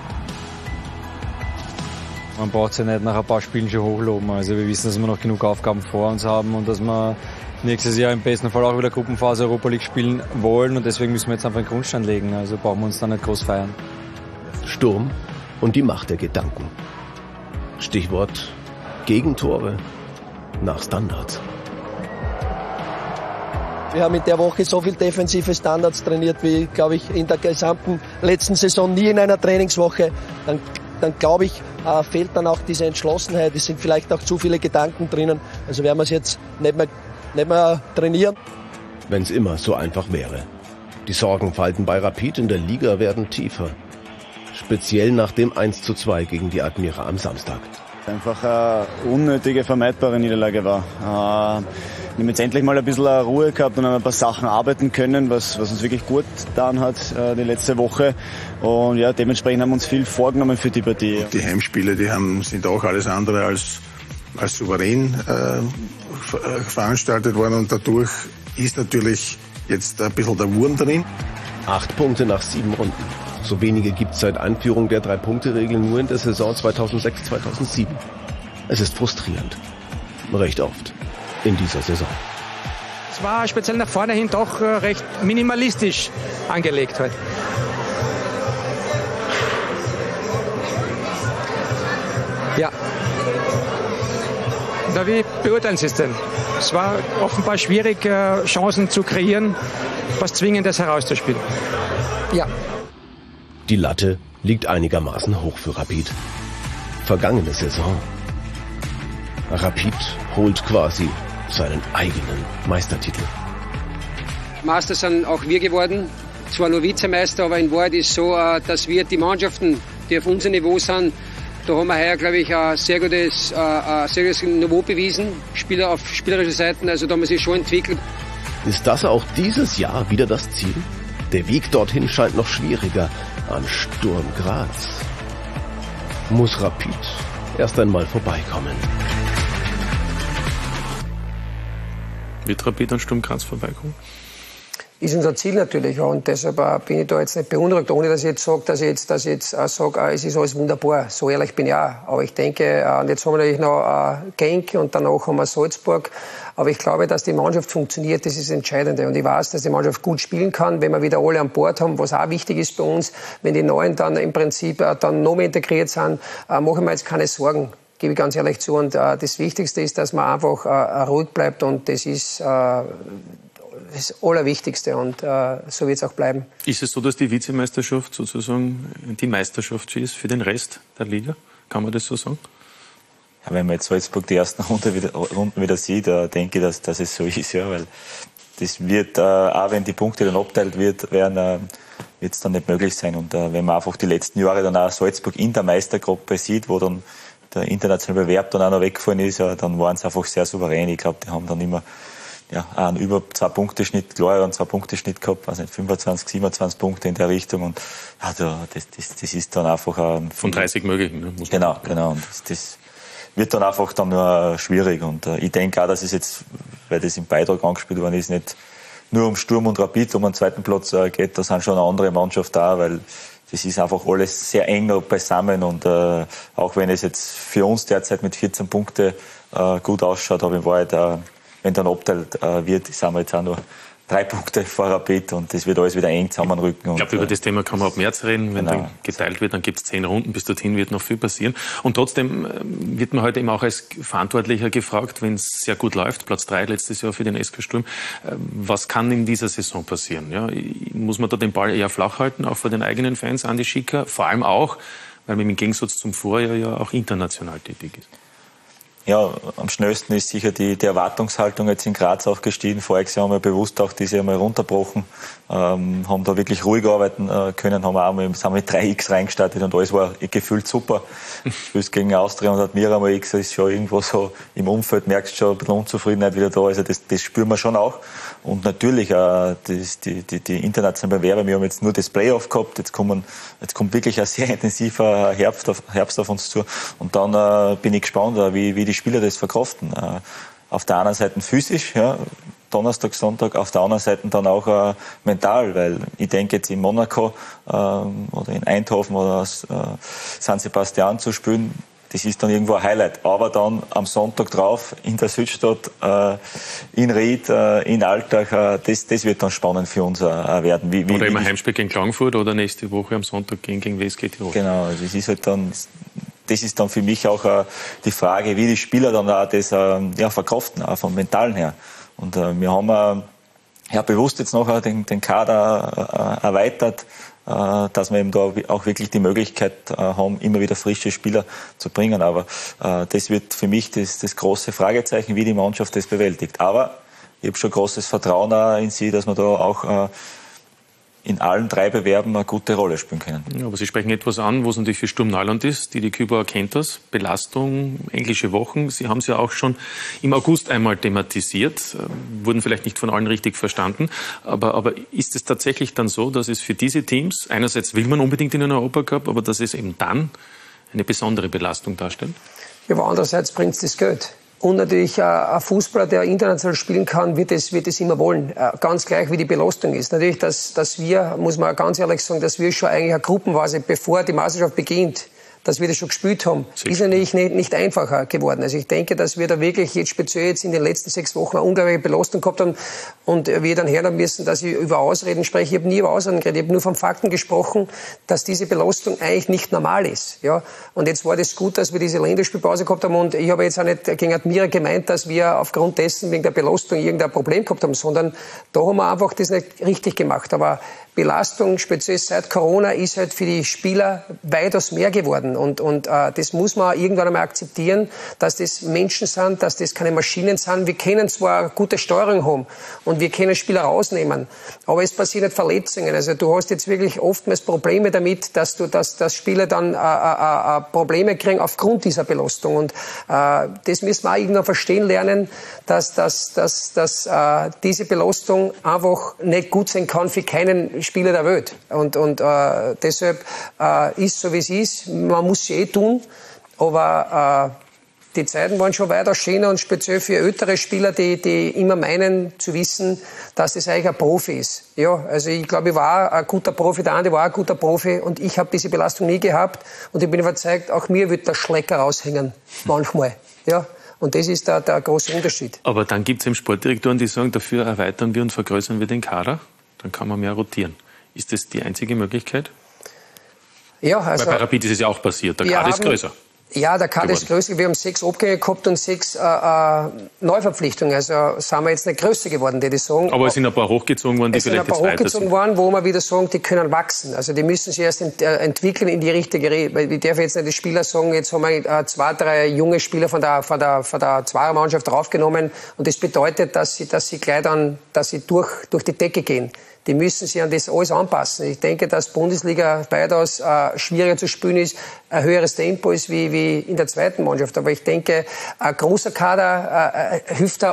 Man braucht ja nicht nach ein paar Spielen schon hochloben. Also wir wissen, dass wir noch genug Aufgaben vor uns haben und dass wir nächstes Jahr im besten Fall auch wieder Gruppenphase Europa League spielen wollen und deswegen müssen wir jetzt einfach einen Grundstein legen. Also brauchen wir uns da nicht groß feiern. Sturm und die Macht der Gedanken. Stichwort Gegentore nach Standards. Wir haben in der Woche so viel defensive Standards trainiert wie, glaube ich, in der gesamten letzten Saison nie in einer Trainingswoche. Dann glaube ich, fehlt dann auch diese Entschlossenheit. Es sind vielleicht auch zu viele Gedanken drinnen. Also werden wir es jetzt nicht mehr trainieren. Wenn es immer so einfach wäre. Die Sorgenfalten bei Rapid in der Liga werden tiefer. Speziell nach dem 1:2 gegen die Admira am Samstag. Einfach eine unnötige, vermeidbare Niederlage war. Wir haben jetzt endlich mal ein bisschen Ruhe gehabt und haben ein paar Sachen arbeiten können, was uns wirklich gut getan hat die letzte Woche. Und ja, dementsprechend haben wir uns viel vorgenommen für die Partie. Die Heimspiele, sind auch alles andere als souverän veranstaltet worden und dadurch ist natürlich jetzt ein bisschen der Wurm drin. 8 Punkte nach 7 Runden. So wenige gibt es seit Einführung der 3-Punkte-Regel nur in der Saison 2006/2007. Es ist frustrierend. Recht oft in dieser Saison. Es war speziell nach vorne hin doch recht minimalistisch angelegt heute. Ja. Na, wie beurteilen Sie es denn? Es war offenbar schwierig, Chancen zu kreieren, was Zwingendes herauszuspielen. Ja. Die Latte liegt einigermaßen hoch für Rapid. Vergangene Saison. Rapid holt quasi seinen eigenen Meistertitel. Meister sind auch wir geworden. Zwar nur Vizemeister, aber in Wahrheit ist es so, dass wir die Mannschaften, die auf unserem Niveau sind, da haben wir heuer, glaube ich, ein sehr gutes Niveau bewiesen. Spieler auf spielerische Seiten, also da haben wir sich schon entwickelt. Ist das auch dieses Jahr wieder das Ziel? Der Weg dorthin scheint noch schwieriger. An Sturm Graz muss Rapid erst einmal vorbeikommen. Wird Rapid an Sturm Graz vorbeikommen? Ist unser Ziel natürlich. Und deshalb bin ich da jetzt nicht beunruhigt, ohne dass ich jetzt sage, dass ich jetzt sage, es ist alles wunderbar. So ehrlich bin ich auch. Aber ich denke, und jetzt haben wir natürlich noch Genk und danach haben wir Salzburg. Aber ich glaube, dass die Mannschaft funktioniert, das ist das Entscheidende. Und ich weiß, dass die Mannschaft gut spielen kann, wenn wir wieder alle an Bord haben, was auch wichtig ist bei uns. Wenn die Neuen dann im Prinzip dann noch mehr integriert sind, machen wir jetzt keine Sorgen. Gebe ich ganz ehrlich zu. Und das Wichtigste ist, dass man einfach ruhig bleibt. Und das ist das Allerwichtigste und so wird es auch bleiben. Ist es so, dass die Vizemeisterschaft sozusagen die Meisterschaft ist für den Rest der Liga? Kann man das so sagen? Ja, wenn man jetzt Salzburg die ersten Runden wieder sieht, denke ich, dass es so ist, ja, weil das wird, auch wenn die Punkte dann abgeteilt wird es dann nicht möglich sein. Und wenn man einfach die letzten Jahre dann auch Salzburg in der Meistergruppe sieht, wo dann der internationale Bewerb dann auch noch weggefallen ist, dann waren sie einfach sehr souverän. Ich glaube, die haben dann immer einen über 2-Punkte-Schnitt, klar, einen 2-Punkte-Schnitt gehabt, also 25, 27 Punkte in der Richtung. Und das ist dann einfach von 30 möglichen, ne? Muss man genau. Und das wird dann einfach dann nur schwierig. Und ich denke auch, dass es jetzt, weil das im Beitrag angespielt worden ist, nicht nur um Sturm und Rapid um einen zweiten Platz geht, da sind schon eine andere Mannschaft da, weil das ist einfach alles sehr eng noch beisammen. Und auch wenn es jetzt für uns derzeit mit 14 Punkten gut ausschaut, aber in Wahrheit wenn dann abteilt wird, sind wir jetzt auch nur 3 Punkte vor Rapid und das wird alles wieder eng zusammenrücken. Ich glaube, über das Thema kann man ab März reden. Wenn dann geteilt wird, dann gibt es 10 Runden. Bis dorthin wird noch viel passieren. Und trotzdem wird man heute eben auch als Verantwortlicher gefragt, wenn es sehr gut läuft, Platz 3 letztes Jahr für den SK Sturm, was kann in dieser Saison passieren? Ja, muss man da den Ball eher flach halten, auch vor den eigenen Fans, Andi Schicker? Vor allem auch, weil man im Gegensatz zum Vorjahr ja auch international tätig ist. Ja, am schnellsten ist sicher die Erwartungshaltung jetzt in Graz aufgestiegen. Voriges Jahr haben wir bewusst auch diese einmal runterbrochen, haben da wirklich ruhig arbeiten können, sind mit 3x reingestartet und alles war gefühlt super. Spielst gegen Austria und Admira mal X, ist schon irgendwo so im Umfeld, merkst schon ein bisschen Unzufriedenheit wieder da, also das spüren wir schon auch. Und natürlich die internationalen Bewerber, wir haben jetzt nur das Playoff gehabt, jetzt kommt wirklich ein sehr intensiver Herbst auf uns zu und dann bin ich gespannt, wie die Spieler das verkraften. Auf der einen Seite physisch, ja, Donnerstag, Sonntag, auf der anderen Seite dann auch mental, weil ich denke jetzt in Monaco oder in Eindhoven oder San Sebastian zu spielen, das ist dann irgendwo ein Highlight. Aber dann am Sonntag drauf in der Südstadt, in Ried, in Altach, das wird dann spannend für uns werden. Oder immer Heimspiel gegen Klagenfurt oder nächste Woche am Sonntag gegen WSG Tirol. Genau, also das ist halt dann, das ist dann für mich auch die Frage, wie die Spieler dann auch das verkraften, auch vom Mentalen her. Und wir haben bewusst jetzt noch den Kader erweitert, dass wir eben da auch wirklich die Möglichkeit haben, immer wieder frische Spieler zu bringen. Aber das wird für mich das große Fragezeichen, wie die Mannschaft das bewältigt. Aber ich habe schon großes Vertrauen in sie, dass wir da auch in allen 3 Bewerben eine gute Rolle spielen können. Ja, aber Sie sprechen etwas an, was natürlich für Sturm Neuland ist. Die Küber kennt das. Belastung, englische Wochen. Sie haben es ja auch schon im August einmal thematisiert. Wurden vielleicht nicht von allen richtig verstanden. Aber ist es tatsächlich dann so, dass es für diese Teams, einerseits will man unbedingt in den Europacup, aber dass es eben dann eine besondere Belastung darstellt? Ja, aber andererseits bringt es das Geld. Und natürlich ein Fußballer, der international spielen kann, wird es immer wollen. Ganz gleich, wie die Belastung ist. Natürlich, dass wir, muss man ganz ehrlich sagen, dass wir schon eigentlich eine gruppenweise, bevor die Meisterschaft beginnt, dass wir das schon gespielt haben, ist natürlich nicht einfacher geworden. Also ich denke, dass wir da wirklich jetzt speziell jetzt in den letzten 6 Wochen eine unglaubliche Belastung gehabt haben und wir dann hören müssen, dass ich über Ausreden spreche. Ich habe nie über Ausreden geredet, ich habe nur von Fakten gesprochen, dass diese Belastung eigentlich nicht normal ist. Ja? Und jetzt war das gut, dass wir diese Länderspielpause gehabt haben und ich habe jetzt auch nicht gegen Admira gemeint, dass wir aufgrund dessen wegen der Belastung irgendein Problem gehabt haben, sondern da haben wir einfach das nicht richtig gemacht. Aber Belastung, speziell seit Corona, ist halt für die Spieler weitaus mehr geworden. Und das muss man irgendwann einmal akzeptieren, dass das Menschen sind, dass das keine Maschinen sind. Wir können zwar eine gute Steuerung haben und wir können Spieler rausnehmen, aber es passieren nicht Verletzungen. Also du hast jetzt wirklich oftmals Probleme damit, dass Spieler dann Probleme kriegen aufgrund dieser Belastung. Und das müssen wir auch irgendwann verstehen lernen, dass diese Belastung einfach nicht gut sein kann für keinen Spieler der Welt. Und deshalb ist so, wie es ist. Man muss es tun, aber die Zeiten waren schon weiter schöner und speziell für ältere Spieler, die immer meinen zu wissen, dass das eigentlich ein Profi ist. Ja, also ich glaube, ich war ein guter Profi, der Andi war ein guter Profi und ich habe diese Belastung nie gehabt und ich bin überzeugt, auch mir wird der Schlecker raushängen, manchmal. Ja. Und das ist der große Unterschied. Aber dann gibt es eben Sportdirektoren, die sagen, dafür erweitern wir und vergrößern wir den Kader. Dann kann man mehr rotieren. Ist das die einzige Möglichkeit? Ja, also... Weil bei Rapid ist es ja auch passiert. Der Kader ist größer. Ja, der Kader ist größer. Wir haben 6 Abgänge gehabt und 6 Neuverpflichtungen. Also sind wir jetzt nicht größer geworden, die sagen. Aber es sind ein paar hochgezogen worden, die vielleicht jetzt weiter sind. Es sind ein paar hochgezogen worden, wo wir wieder sagen, die können wachsen. Also die müssen sich erst entwickeln in die richtige Richtung. Weil ich darf jetzt nicht die Spieler sagen, jetzt haben wir 2, 3 junge Spieler von der Zweiermannschaft draufgenommen. Und das bedeutet, dass sie gleich dann, dass sie durch die Decke gehen. Die müssen sich an das alles anpassen. Ich denke, dass Bundesliga weitaus schwieriger zu spielen ist, ein höheres Tempo ist wie in der zweiten Mannschaft. Aber ich denke, ein großer Kader hilft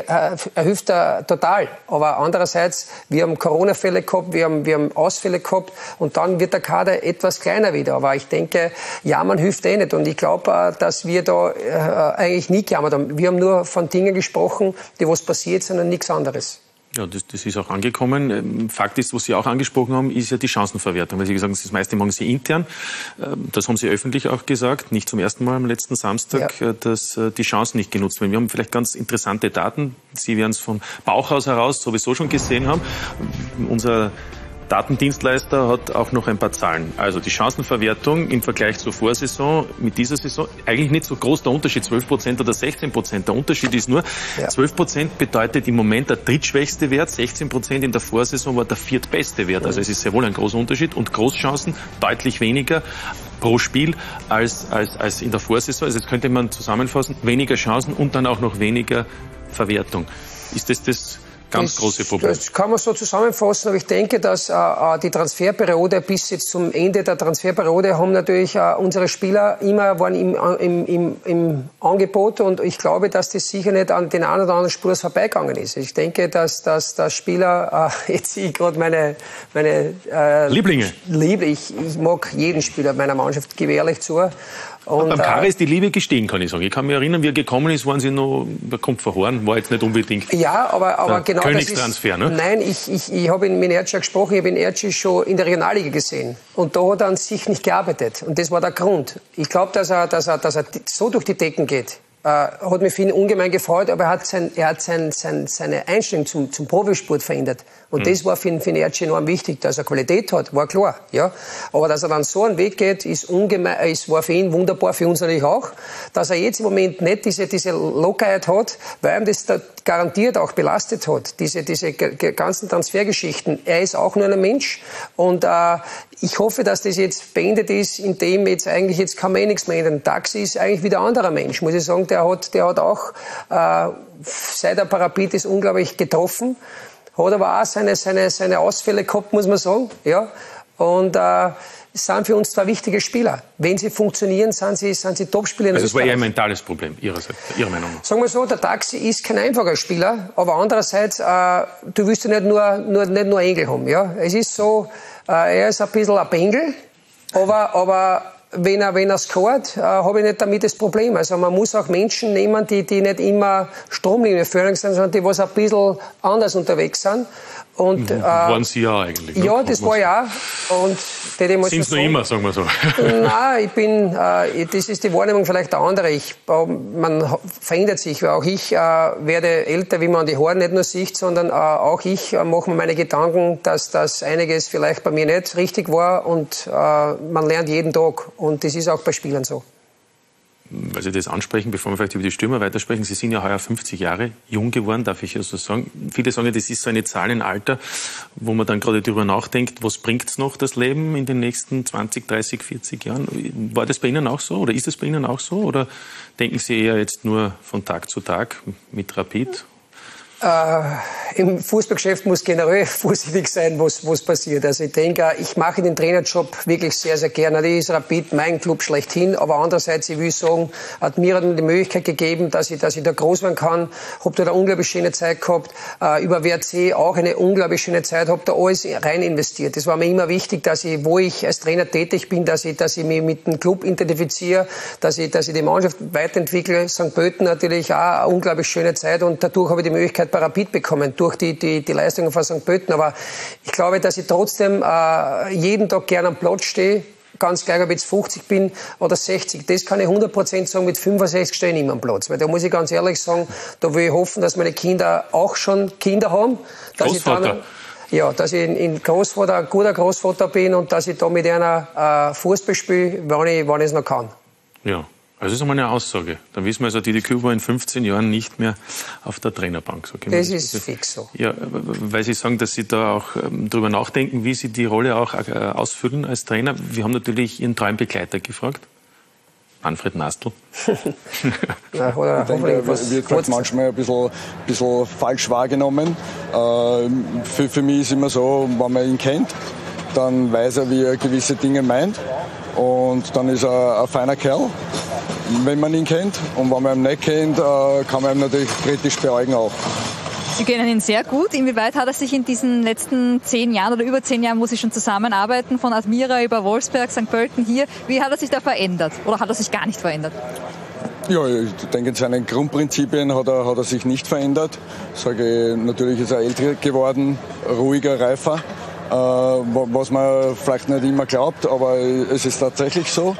da total. Aber andererseits, wir haben Corona-Fälle gehabt, wir haben Ausfälle gehabt und dann wird der Kader etwas kleiner wieder. Aber ich denke, jammern hilft nicht. Und ich glaube, dass wir da eigentlich nie gejammert haben. Wir haben nur von Dingen gesprochen, die was passiert sind und nichts anderes. Ja, das ist auch angekommen. Fakt ist, was Sie auch angesprochen haben, ist ja die Chancenverwertung. Weil Sie gesagt haben, das meiste machen Sie intern. Das haben Sie öffentlich auch gesagt, nicht zum ersten Mal am letzten Samstag, dass die Chancen nicht genutzt werden. Wir haben vielleicht ganz interessante Daten. Sie werden es vom Bauchhaus heraus sowieso schon gesehen haben. Unser Datendienstleister hat auch noch ein paar Zahlen. Also die Chancenverwertung im Vergleich zur Vorsaison mit dieser Saison, eigentlich nicht so groß der Unterschied, 12% oder 16%. Der Unterschied ist nur, 12% bedeutet im Moment der drittschwächste Wert, 16% in der Vorsaison war der viertbeste Wert. Also es ist sehr wohl ein großer Unterschied und Großchancen deutlich weniger pro Spiel als in der Vorsaison. Also jetzt könnte man zusammenfassen, weniger Chancen und dann auch noch weniger Verwertung. Ist das ganz große Problem? Das kann man so zusammenfassen, aber ich denke, dass die Transferperiode bis jetzt zum Ende der Transferperiode haben natürlich unsere Spieler waren im Angebot und ich glaube, dass das sicher nicht an den einen oder anderen Spieler vorbeigegangen ist. Ich denke, dass Spieler, jetzt sehe ich gerade meine Lieblinge. Ich mag jeden Spieler meiner Mannschaft, gebe ehrlich zu. Und beim Kara ist die Liebe gestiegen, kann ich sagen. Ich kann mich erinnern, wie er gekommen ist, waren sie noch, da kommt verhoren, war jetzt nicht unbedingt ja, aber genau Königstransfer, das ist, ne? Nein, ich habe ihn mit Erci gesprochen, ich habe ihn Erci schon in der Regionalliga gesehen. Und da hat er an sich nicht gearbeitet. Und das war der Grund. Ich glaube, dass er so durch die Decken geht. Hat mich für ihn ungemein gefreut, aber er hat seine Einstellung zum Profisport verändert. Und das war für ihn Erci enorm wichtig, dass er Qualität hat, war klar. Ja. Aber dass er dann so einen Weg geht, war für ihn wunderbar, für uns natürlich auch. Dass er jetzt im Moment nicht diese Lockerheit hat, weil ihm das da garantiert auch belastet hat. Diese ganzen Transfergeschichten. Er ist auch nur ein Mensch. Und ich hoffe, dass das jetzt beendet ist, indem jetzt kann man nichts mehr ändern. Taxi ist eigentlich wieder ein anderer Mensch, muss ich sagen. Der hat auch seit der Rapid unglaublich getroffen. Hat aber auch seine Ausfälle gehabt, muss man sagen. Ja. Und sind für uns 2 wichtige Spieler. Wenn sie funktionieren, sind sie Topspieler. Also es war eher ein mentales Problem, Ihrer Meinung nach? Sagen wir so, der Taxi ist kein einfacher Spieler, aber andererseits, du willst ja nicht nur Engel haben. Ja? Es ist so, er ist ein bisschen ein Bengel, aber wenn er scoret, habe ich nicht damit das Problem. Also man muss auch Menschen nehmen, die nicht immer stromlinienförmig sind, sondern die was ein bisschen anders unterwegs sind. Und, waren Sie ja eigentlich. Ja, das war ja auch. Sind es noch immer, sagen wir so. Nein, das ist die Wahrnehmung vielleicht eine andere. Man verändert sich, weil auch ich werde älter, wie man an die Haare nicht nur sieht, sondern auch ich mache mir meine Gedanken, dass das einiges vielleicht bei mir nicht richtig war und man lernt jeden Tag und das ist auch bei Spielern so. Weil Sie das ansprechen, bevor wir vielleicht über die Stürmer weitersprechen, Sie sind ja heuer 50 Jahre jung geworden, darf ich ja so sagen. Viele sagen, das ist so eine Zahl in Alter, wo man dann gerade darüber nachdenkt, was bringt es noch, das Leben in den nächsten 20, 30, 40 Jahren? War das bei Ihnen auch so oder ist das bei Ihnen auch so? Oder denken Sie eher jetzt nur von Tag zu Tag mit Rapid? Im Fußballgeschäft muss generell vorsichtig sein, was passiert. Also ich denke, ich mache den Trainerjob wirklich sehr, sehr gerne. Das ist Rapid mein Club schlechthin. Aber andererseits, ich will sagen, hat mir dann die Möglichkeit gegeben, dass ich da groß werden kann. Hab da eine unglaublich schöne Zeit gehabt. Über WRC auch eine unglaublich schöne Zeit. Hab da alles rein investiert. Das war mir immer wichtig, dass ich, wo ich als Trainer tätig bin, dass ich mich mit dem Club identifiziere, dass ich die Mannschaft weiterentwickle. St. Pölten natürlich auch eine unglaublich schöne Zeit und dadurch habe ich die Möglichkeit bei Rapid bekommen, durch die Leistungen von St. Pölten. Aber ich glaube, dass ich trotzdem jeden Tag gerne am Platz stehe, ganz gleich, ob ich jetzt 50 bin oder 60. Das kann ich 100% sagen, mit 65 stehe ich nicht mehr am Platz. Weil da muss ich ganz ehrlich sagen, da will ich hoffen, dass meine Kinder auch schon Kinder haben. Dass ich ein guter Großvater bin und dass ich da mit einer Fußball spiele, wann ich es noch kann. Ja. Das ist einmal eine Aussage. Dann wissen wir also, Didi Kühl war in 15 Jahren nicht mehr auf der Trainerbank. So das ist fix so. Ja, weil Sie sagen, dass Sie da auch drüber nachdenken, wie Sie die Rolle auch ausfüllen als Trainer. Wir haben natürlich Ihren Traumbegleiter gefragt. Manfred Nastl. Ich denke, wird manchmal ein bisschen falsch wahrgenommen. Für mich ist immer so, wenn man ihn kennt, dann weiß er, wie er gewisse Dinge meint. Und dann ist er ein feiner Kerl, wenn man ihn kennt. Und wenn man ihn nicht kennt, kann man ihn natürlich kritisch beäugen auch. Sie kennen ihn sehr gut. Inwieweit hat er sich in diesen letzten 10 Jahren oder über 10 Jahren, wo Sie schon zusammenarbeiten, von Admira über Wolfsberg, St. Pölten hier, wie hat er sich da verändert? Oder hat er sich gar nicht verändert? Ja, ich denke, in seinen Grundprinzipien hat er sich nicht verändert. Natürlich ist er älter geworden, ruhiger, reifer. Was man vielleicht nicht immer glaubt, aber es ist tatsächlich so.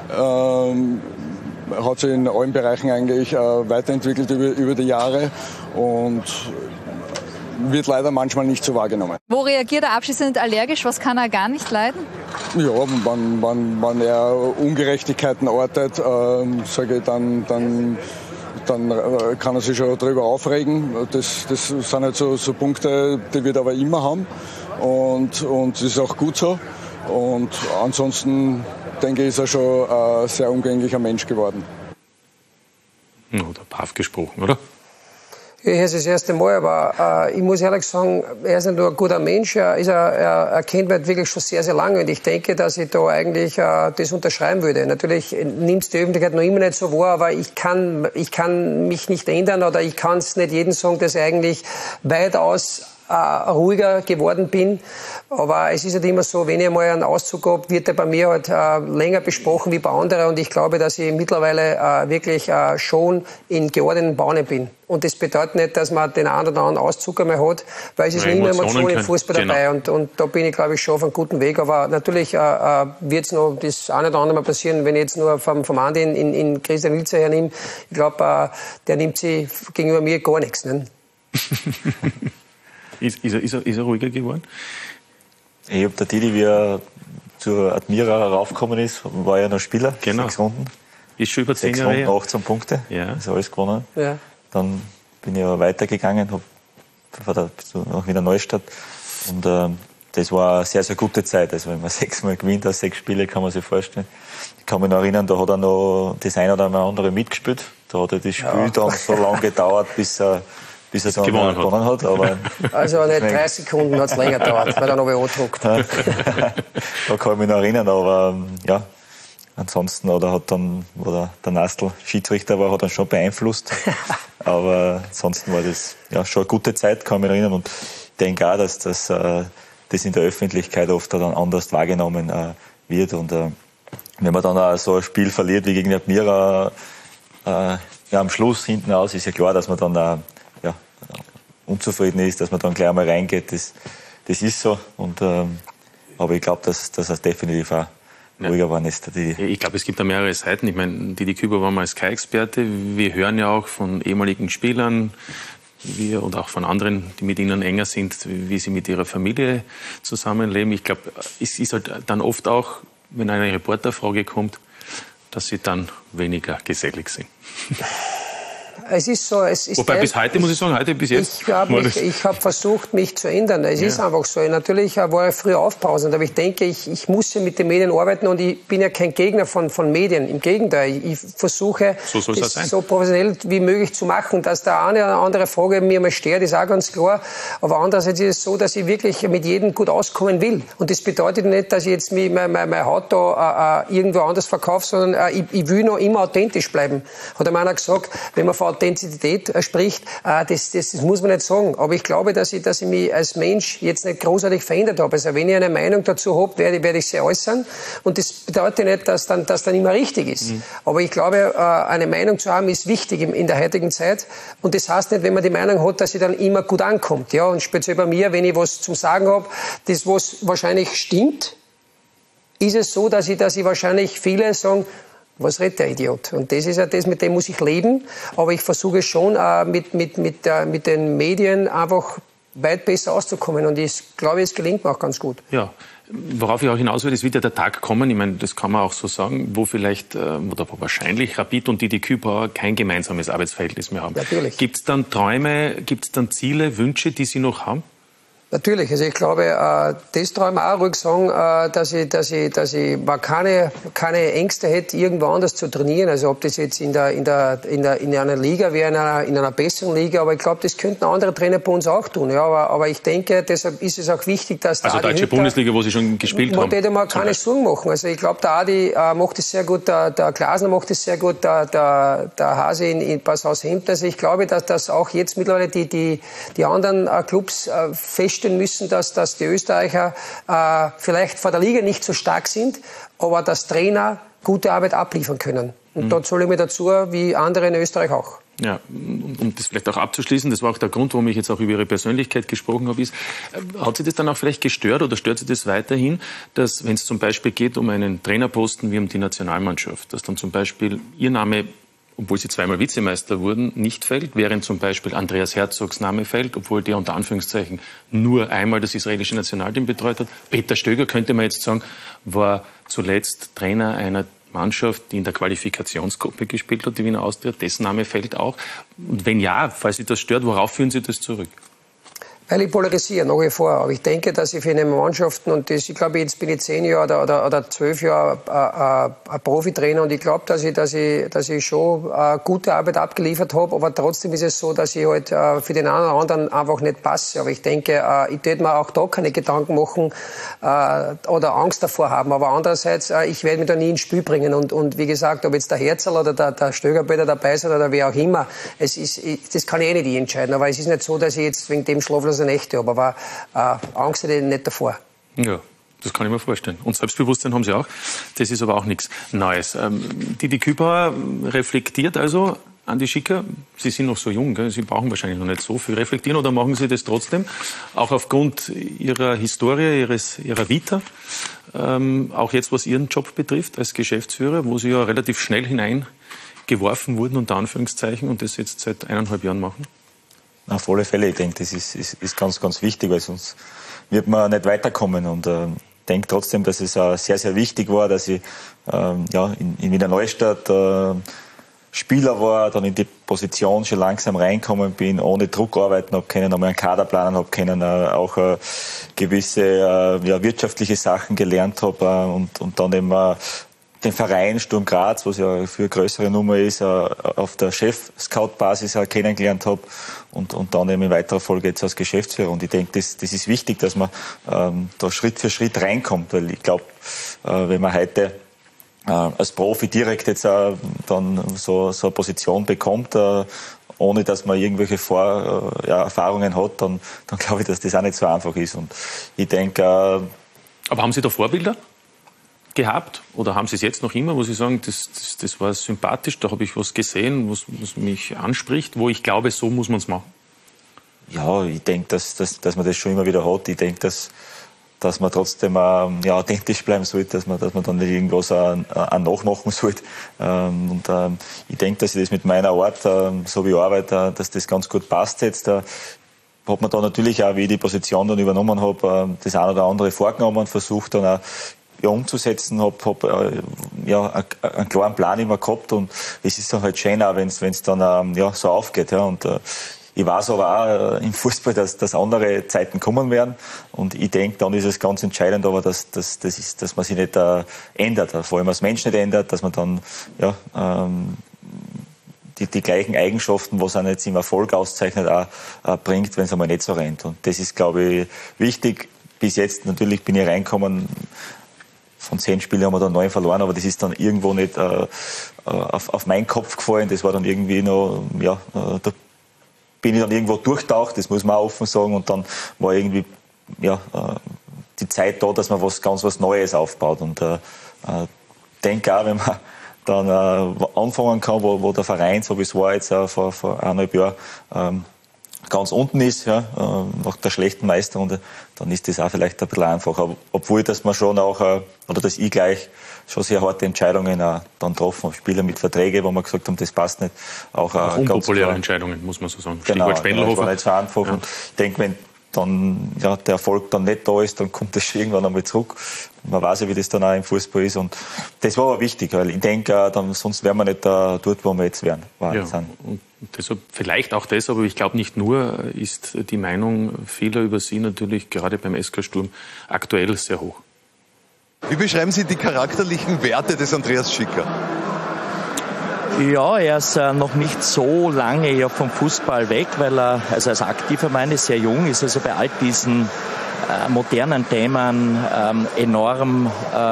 Hat sich in allen Bereichen eigentlich weiterentwickelt über die Jahre und wird leider manchmal nicht so wahrgenommen. Wo reagiert er abschließend allergisch? Was kann er gar nicht leiden? Ja, wenn er Ungerechtigkeiten ortet, dann kann er sich schon darüber aufregen. Das sind halt so Punkte, die wird er aber immer haben. Und das ist auch gut so. Und ansonsten, denke ich, ist er schon ein sehr umgänglicher Mensch geworden. Oder brav gesprochen, oder? Ich höre es das erste Mal, aber ich muss ehrlich sagen, er ist nicht nur ein guter Mensch, er kennt mich wirklich schon sehr, sehr lange und ich denke, dass ich da eigentlich das unterschreiben würde. Natürlich nimmt es die Öffentlichkeit noch immer nicht so wahr, aber ich kann mich nicht ändern oder ich kann es nicht jedem sagen, dass ich eigentlich weitaus ruhiger geworden bin. Aber es ist halt immer so, wenn ich mal einen Auszug habe, wird er bei mir halt länger besprochen wie bei anderen. Und ich glaube, dass ich mittlerweile wirklich schon in geordneten Bahnen bin. Und das bedeutet nicht, dass man den einen oder anderen Auszug einmal hat, weil es ist immer Emotionen im Fußball dabei. Und da bin ich, glaube ich, schon auf einem guten Weg. Aber natürlich wird es noch das eine oder andere Mal passieren, wenn ich jetzt nur vom Andi in Christian Ilzer hernehme. Ich glaube, der nimmt sich gegenüber mir gar nichts. Ne? Ist er ruhiger geworden? Ich habe der Didi, wie er zur Admira raufgekommen ist, war ja noch Spieler. Genau. 6 Runden. Ist schon über 10 6 Jahre Runden, her. 18 Punkte. Ja. Ist alles gewonnen. Ja. Dann bin ich ja weitergegangen, war auch wieder Neustadt. Und das war eine sehr, sehr gute Zeit. Also wenn man 6-mal gewinnt aus 6 Spiele, kann man sich vorstellen. Ich kann mich noch erinnern, da hat er noch das eine oder andere mitgespielt. Da hat er das Spiel dann so lange gedauert, bis er dann gewonnen hat. Aber also nicht 30 Sekunden hat es länger gedauert, weil er noch angedruckt. Da kann ich mich noch erinnern, aber ja, ansonsten hat dann, wo der Nastl Schiedsrichter war, hat er schon beeinflusst. Aber ansonsten war das ja schon eine gute Zeit, kann ich mich erinnern. Und ich denke auch, dass das in der Öffentlichkeit oft dann anders wahrgenommen wird. Und wenn man dann auch so ein Spiel verliert wie gegen die Admira, am Schluss hinten aus, ist ja klar, dass man dann unzufrieden ist, dass man dann gleich einmal reingeht. Das ist so. Und, aber ich glaube, dass das definitiv auch ruhiger geworden ist. Ich glaube, es gibt da mehrere Seiten. Ich meine, Didi Küber war mal Sky-Experte. Wir hören ja auch von ehemaligen Spielern, oder auch von anderen, die mit ihnen enger sind, wie sie mit ihrer Familie zusammenleben. Ich glaube, es ist halt dann oft auch, wenn eine Reporterfrage kommt, dass sie dann weniger gesellig sind. Es ist so, Wobei bis heute, muss ich sagen, bis jetzt. Ich habe versucht, mich zu ändern. Es ist einfach so. Natürlich war ich früher aufpausend, aber ich denke, ich muss ja mit den Medien arbeiten und ich bin ja kein Gegner von Medien. Im Gegenteil, ich versuche, es so professionell wie möglich zu machen. Dass da eine oder andere Frage mir mal stört, ist auch ganz klar. Aber andererseits ist es so, dass ich wirklich mit jedem gut auskommen will. Und das bedeutet nicht, dass ich jetzt meine Haut da irgendwo anders verkaufe, sondern ich will noch immer authentisch bleiben. Hat einer gesagt, wenn man von Authentizität spricht, das muss man nicht sagen. Aber ich glaube, dass ich mich als Mensch jetzt nicht großartig verändert habe. Also wenn ich eine Meinung dazu habe, werde ich sie äußern. Und das bedeutet nicht, dass dann immer richtig ist. Aber ich glaube, eine Meinung zu haben, ist wichtig in der heutigen Zeit. Und das heißt nicht, wenn man die Meinung hat, dass sie dann immer gut ankommt. Ja, und speziell bei mir, wenn ich was zum Sagen habe, das was wahrscheinlich stimmt, ist es so, dass ich wahrscheinlich viele sagen, was redet der Idiot? Und das ist ja das, mit dem muss ich leben. Aber ich versuche schon, mit den Medien einfach weit besser auszukommen. Und ich glaube, es gelingt mir auch ganz gut. Ja, worauf ich auch hinaus will, es wird ja der Tag kommen, ich meine, das kann man auch so sagen, wo vielleicht, oder wahrscheinlich Rapid und Didi Kübauer kein gemeinsames Arbeitsverhältnis mehr haben. Natürlich. Gibt es dann Träume, gibt es dann Ziele, Wünsche, die Sie noch haben? Natürlich, also ich glaube, das träume ich auch ruhig sagen, dass ich mal keine Ängste hätte, irgendwo anders zu trainieren. Also ob das jetzt in einer Liga wäre, in einer besseren Liga, aber ich glaube, das könnten andere Trainer bei uns auch tun. Ja, aber ich denke, deshalb ist es auch wichtig, dass also der deutsche Bundesliga, wo Sie schon gespielt haben. Man hätte mal keine Sorgen machen. Also ich glaube, der Adi macht es sehr gut, der Glasner macht es sehr gut, der Hase in Passhaus Hemd. Also ich glaube, dass auch jetzt mittlerweile die anderen Clubs feststellen müssen, dass die Österreicher vielleicht vor der Liga nicht so stark sind, aber dass Trainer gute Arbeit abliefern können. Und dort zähle ich mir dazu, wie andere in Österreich auch. Ja, um das vielleicht auch abzuschließen, das war auch der Grund, warum ich jetzt auch über Ihre Persönlichkeit gesprochen habe, ist, hat Sie das dann auch vielleicht gestört oder stört Sie das weiterhin, dass, wenn es zum Beispiel geht um einen Trainerposten wie um die Nationalmannschaft, dass dann zum Beispiel Ihr Name, obwohl Sie zweimal Vizemeister wurden, nicht fällt, während zum Beispiel Andreas Herzogs Name fällt, obwohl der unter Anführungszeichen nur einmal das israelische Nationalteam betreut hat. Peter Stöger, könnte man jetzt sagen, war zuletzt Trainer einer Mannschaft, die in der Qualifikationsgruppe gespielt hat, die Wiener Austria. Dessen Name fällt auch. Und wenn ja, falls Sie das stört, worauf führen Sie das zurück? Weil ich polarisiere, nach wie vor. Aber ich denke, dass ich für eine Mannschaften, und das, ich glaube, jetzt bin ich 10 Jahre oder 12 Jahre ein Profitrainer, und ich glaube, dass ich schon gute Arbeit abgeliefert habe, aber trotzdem ist es so, dass ich halt für den einen oder anderen einfach nicht passe. Aber ich denke, ich würde mir auch da keine Gedanken machen oder Angst davor haben. Aber andererseits, ich werde mich da nie ins Spiel bringen. Und wie gesagt, ob jetzt der Herzl oder der Stögerbeter dabei ist oder wer auch immer, das kann ich nicht entscheiden. Aber es ist nicht so, dass ich jetzt wegen dem schlaflose Nächte habe, aber Angst hätte ich nicht davor. Ja, das kann ich mir vorstellen. Und Selbstbewusstsein haben Sie auch. Das ist aber auch nichts Neues. Didi Kübauer reflektiert also, Andi Schicker, Sie sind noch so jung, gell? Sie brauchen wahrscheinlich noch nicht so viel reflektieren, oder machen Sie das trotzdem? Auch aufgrund Ihrer Historie, Ihrer Vita, auch jetzt was Ihren Job betrifft als Geschäftsführer, wo Sie ja relativ schnell hineingeworfen wurden, unter Anführungszeichen, und das jetzt seit 1,5 Jahren machen? Auf alle Fälle, ich denke, das ist ganz, ganz wichtig, weil sonst wird man nicht weiterkommen. Und ich denke trotzdem, dass es sehr, sehr wichtig war, dass ich in Wiener Neustadt Spieler war, dann in die Position schon langsam reinkommen bin, ohne Druck arbeiten habe können, einmal einen Kader planen habe können, auch gewisse wirtschaftliche Sachen gelernt habe und dann eben den Verein Sturm Graz, was ja für eine größere Nummer ist, auf der Chef-Scout-Basis kennengelernt habe und dann eben in weiterer Folge jetzt als Geschäftsführer. Und ich denke, das ist wichtig, dass man da Schritt für Schritt reinkommt, weil ich glaube, wenn man heute als Profi direkt jetzt dann so eine Position bekommt, ohne dass man irgendwelche Erfahrungen hat, dann glaube ich, dass das auch nicht so einfach ist. Und ich denke... Aber haben Sie da Vorbilder gehabt, oder haben Sie es jetzt noch immer, wo Sie sagen, das war sympathisch, da habe ich was gesehen, was mich anspricht, wo ich glaube, so muss man es machen? Ja, ich denke, dass man das schon immer wieder hat. Ich denke, dass man trotzdem authentisch bleiben sollte, dass man dann nicht irgendwas nachmachen sollte. Ich denke, dass ich das mit meiner Art, so wie ich arbeite, dass das ganz gut passt jetzt. Hat man da natürlich auch, wie ich die Position dann übernommen habe, das eine oder andere vorgenommen, versucht dann auch umzusetzen, hab einen klaren Plan immer gehabt, und es ist dann halt schön auch, wenn es dann so aufgeht. Ja. Und ich weiß aber auch im Fußball, dass andere Zeiten kommen werden, und ich denke, dann ist es ganz entscheidend, aber dass man sich nicht ändert, vor allem als Mensch nicht ändert, dass man dann die gleichen Eigenschaften, was einen jetzt im Erfolg auszeichnet, auch bringt, wenn es einmal nicht so rennt. Und das ist, glaube ich, wichtig. Bis jetzt natürlich bin ich reingekommen, von 10 Spielen haben wir dann 9 verloren, aber das ist dann irgendwo nicht auf meinen Kopf gefallen. Das war dann irgendwie noch, da bin ich dann irgendwo durchtaucht, das muss man auch offen sagen, und dann war irgendwie die Zeit da, dass man was Neues aufbaut. Und denke auch, wenn man dann anfangen kann, wo der Verein, so wie es war jetzt vor 1,5 Jahren, ganz unten ist, nach der schlechten Meisterrunde, dann ist das auch vielleicht ein bisschen einfacher. Obwohl, dass man schon auch, oder dass ich gleich schon sehr harte Entscheidungen dann getroffen habe. Spieler mit Verträgen, wo wir gesagt haben, das passt nicht. Auch unpopuläre Entscheidungen, muss man so sagen. Genau, das war nicht so einfach. Ja. Und ich denke, wenn dann der Erfolg dann nicht da ist, dann kommt das schon irgendwann einmal zurück. Man weiß ja, wie das dann auch im Fußball ist. Und das war aber wichtig, weil ich denke, sonst wären wir nicht dort, wo wir jetzt wären. Und deshalb, vielleicht auch deshalb, aber ich glaube nicht nur, ist die Meinung vieler über Sie natürlich gerade beim SK Sturm aktuell sehr hoch. Wie beschreiben Sie die charakterlichen Werte des Andreas Schicker? Ja, er ist noch nicht so lange vom Fußball weg, weil er als aktiver Mann ist, sehr jung, ist also bei all diesen modernen Themen enorm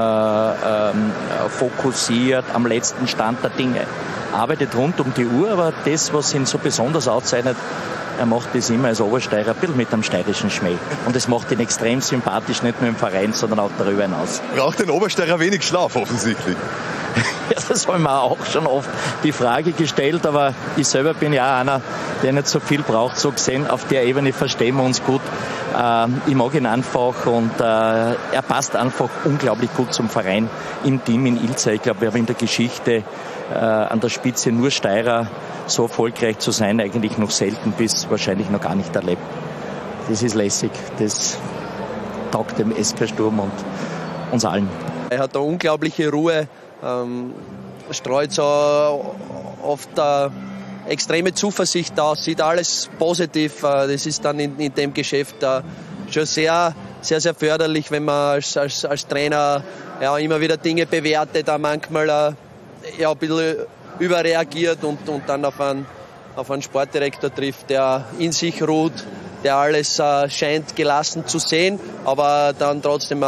fokussiert, am letzten Stand der Dinge. Arbeitet rund um die Uhr, aber das, was ihn so besonders auszeichnet, er macht das immer als Obersteirer ein bisschen mit einem steirischen Schmäh. Und das macht ihn extrem sympathisch, nicht nur im Verein, sondern auch darüber hinaus. Braucht ein Obersteirer wenig Schlaf offensichtlich? Ja, das haben wir auch schon oft die Frage gestellt, aber ich selber bin ja auch einer, der nicht so viel braucht. So gesehen, auf der Ebene verstehen wir uns gut. Ich mag ihn einfach, und er passt einfach unglaublich gut zum Verein, im Team in Ilza. Ich glaube, wir haben in der Geschichte an der Spitze nur Steirer so erfolgreich zu sein, eigentlich noch selten bis wahrscheinlich noch gar nicht erlebt. Das ist lässig, das taugt dem SK Sturm und uns allen. Er hat eine unglaubliche Ruhe, streut so oft extreme Zuversicht aus, sieht alles positiv. Das ist dann in dem Geschäft schon sehr, sehr, sehr förderlich, wenn man als Trainer immer wieder Dinge bewertet, auch manchmal ein bisschen überreagiert und dann auf einen Sportdirektor trifft, der in sich ruht, der alles scheint gelassen zu sehen, aber dann trotzdem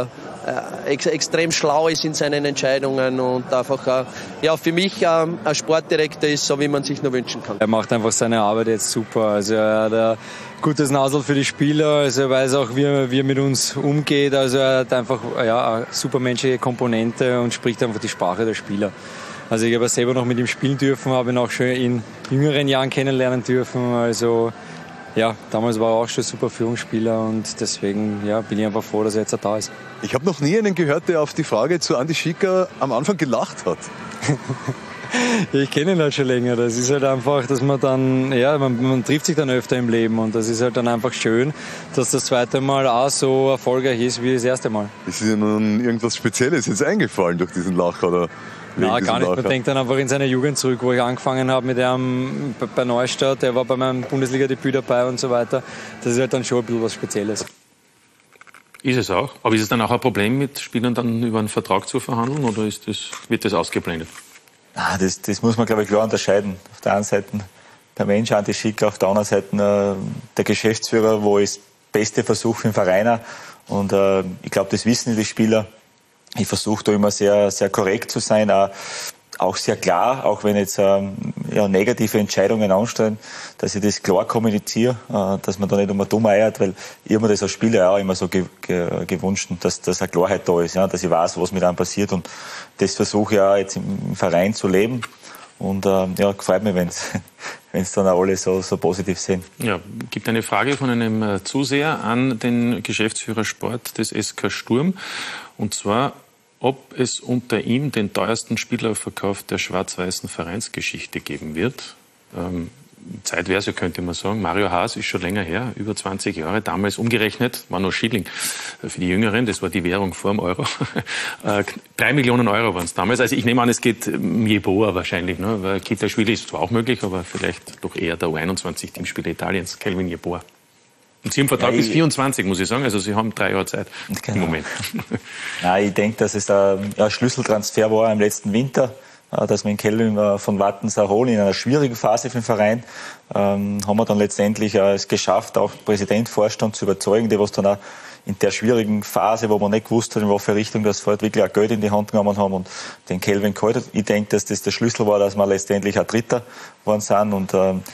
extrem schlau ist in seinen Entscheidungen und einfach für mich ein Sportdirektor ist, so wie man sich nur wünschen kann. Er macht einfach seine Arbeit jetzt super. Also er hat ein gutes Nasel für die Spieler, also er weiß auch, wie er mit uns umgeht. Also er hat einfach eine super menschliche Komponente und spricht einfach die Sprache der Spieler. Also ich habe selber noch mit ihm spielen dürfen, habe ihn auch schon in jüngeren Jahren kennenlernen dürfen. Also ja, damals war er auch schon super Führungsspieler und deswegen bin ich einfach froh, dass er jetzt da ist. Ich habe noch nie einen gehört, der auf die Frage zu Andi Schicker am Anfang gelacht hat. Ich kenne ihn halt schon länger. Das ist halt einfach, dass man dann, man trifft sich dann öfter im Leben und das ist halt dann einfach schön, dass das zweite Mal auch so erfolgreich ist wie das erste Mal. Ist Ihnen nun irgendwas Spezielles jetzt eingefallen durch diesen Lach oder? Nein, gar nicht. Man denkt dann einfach in seine Jugend zurück, wo ich angefangen habe mit ihm bei Neustadt. Der war bei meinem Bundesliga-Debüt dabei und so weiter. Das ist halt dann schon ein bisschen was Spezielles. Ist es auch. Aber ist es dann auch ein Problem, mit Spielern dann über einen Vertrag zu verhandeln oder wird das ausgeblendet? Das muss man, glaube ich, klar unterscheiden. Auf der einen Seite der Mensch, Andi Schicker, auf der anderen Seite der Geschäftsführer, wo ich das Beste versuche im Verein. Und ich glaube, das wissen die Spieler. Ich versuche da immer sehr, sehr korrekt zu sein, auch sehr klar, auch wenn jetzt negative Entscheidungen anstehen, dass ich das klar kommuniziere, dass man da nicht immer dumm eiert, weil ich habe mir das als Spieler auch immer so gewünscht, dass eine Klarheit da ist, dass ich weiß, was mit einem passiert, und das versuche ich auch jetzt im Verein zu leben. Und ja, freut mich, wenn es dann auch alle so positiv sehen. Ja, gibt eine Frage von einem Zuseher an den Geschäftsführer Sport des SK Sturm. Und zwar, ob es unter ihm den teuersten Spielerverkauf der schwarz-weißen Vereinsgeschichte geben wird. Zeitverse könnte man sagen. Mario Haas ist schon länger her, über 20 Jahre. Damals umgerechnet, war noch Schilling für die Jüngeren, das war die Währung vor dem Euro. 3 Millionen Euro waren es damals. Also ich nehme an, es geht um Jeboa wahrscheinlich. Ne? Weil Kitaschwili ist zwar auch möglich, aber vielleicht doch eher der U21-Teamspieler Italiens, Kelvin Jeboa. Und Sie haben Vertrag bis 24, muss ich sagen. Also Sie haben 3 Jahre Zeit im Moment. Nein, ich denke, dass es ein Schlüsseltransfer war im letzten Winter. Dass wir den Kelvin von Wattens erholen in einer schwierigen Phase für den Verein. Haben wir dann letztendlich es geschafft, auch Präsident, Vorstand zu überzeugen, die was dann auch in der schwierigen Phase, wo man nicht gewusst hat, in welche Richtung das fährt, wirklich auch Geld in die Hand genommen haben und den Kelvin gehalten. Ich denke, dass das der Schlüssel war, dass wir letztendlich auch Dritter geworden sind. Und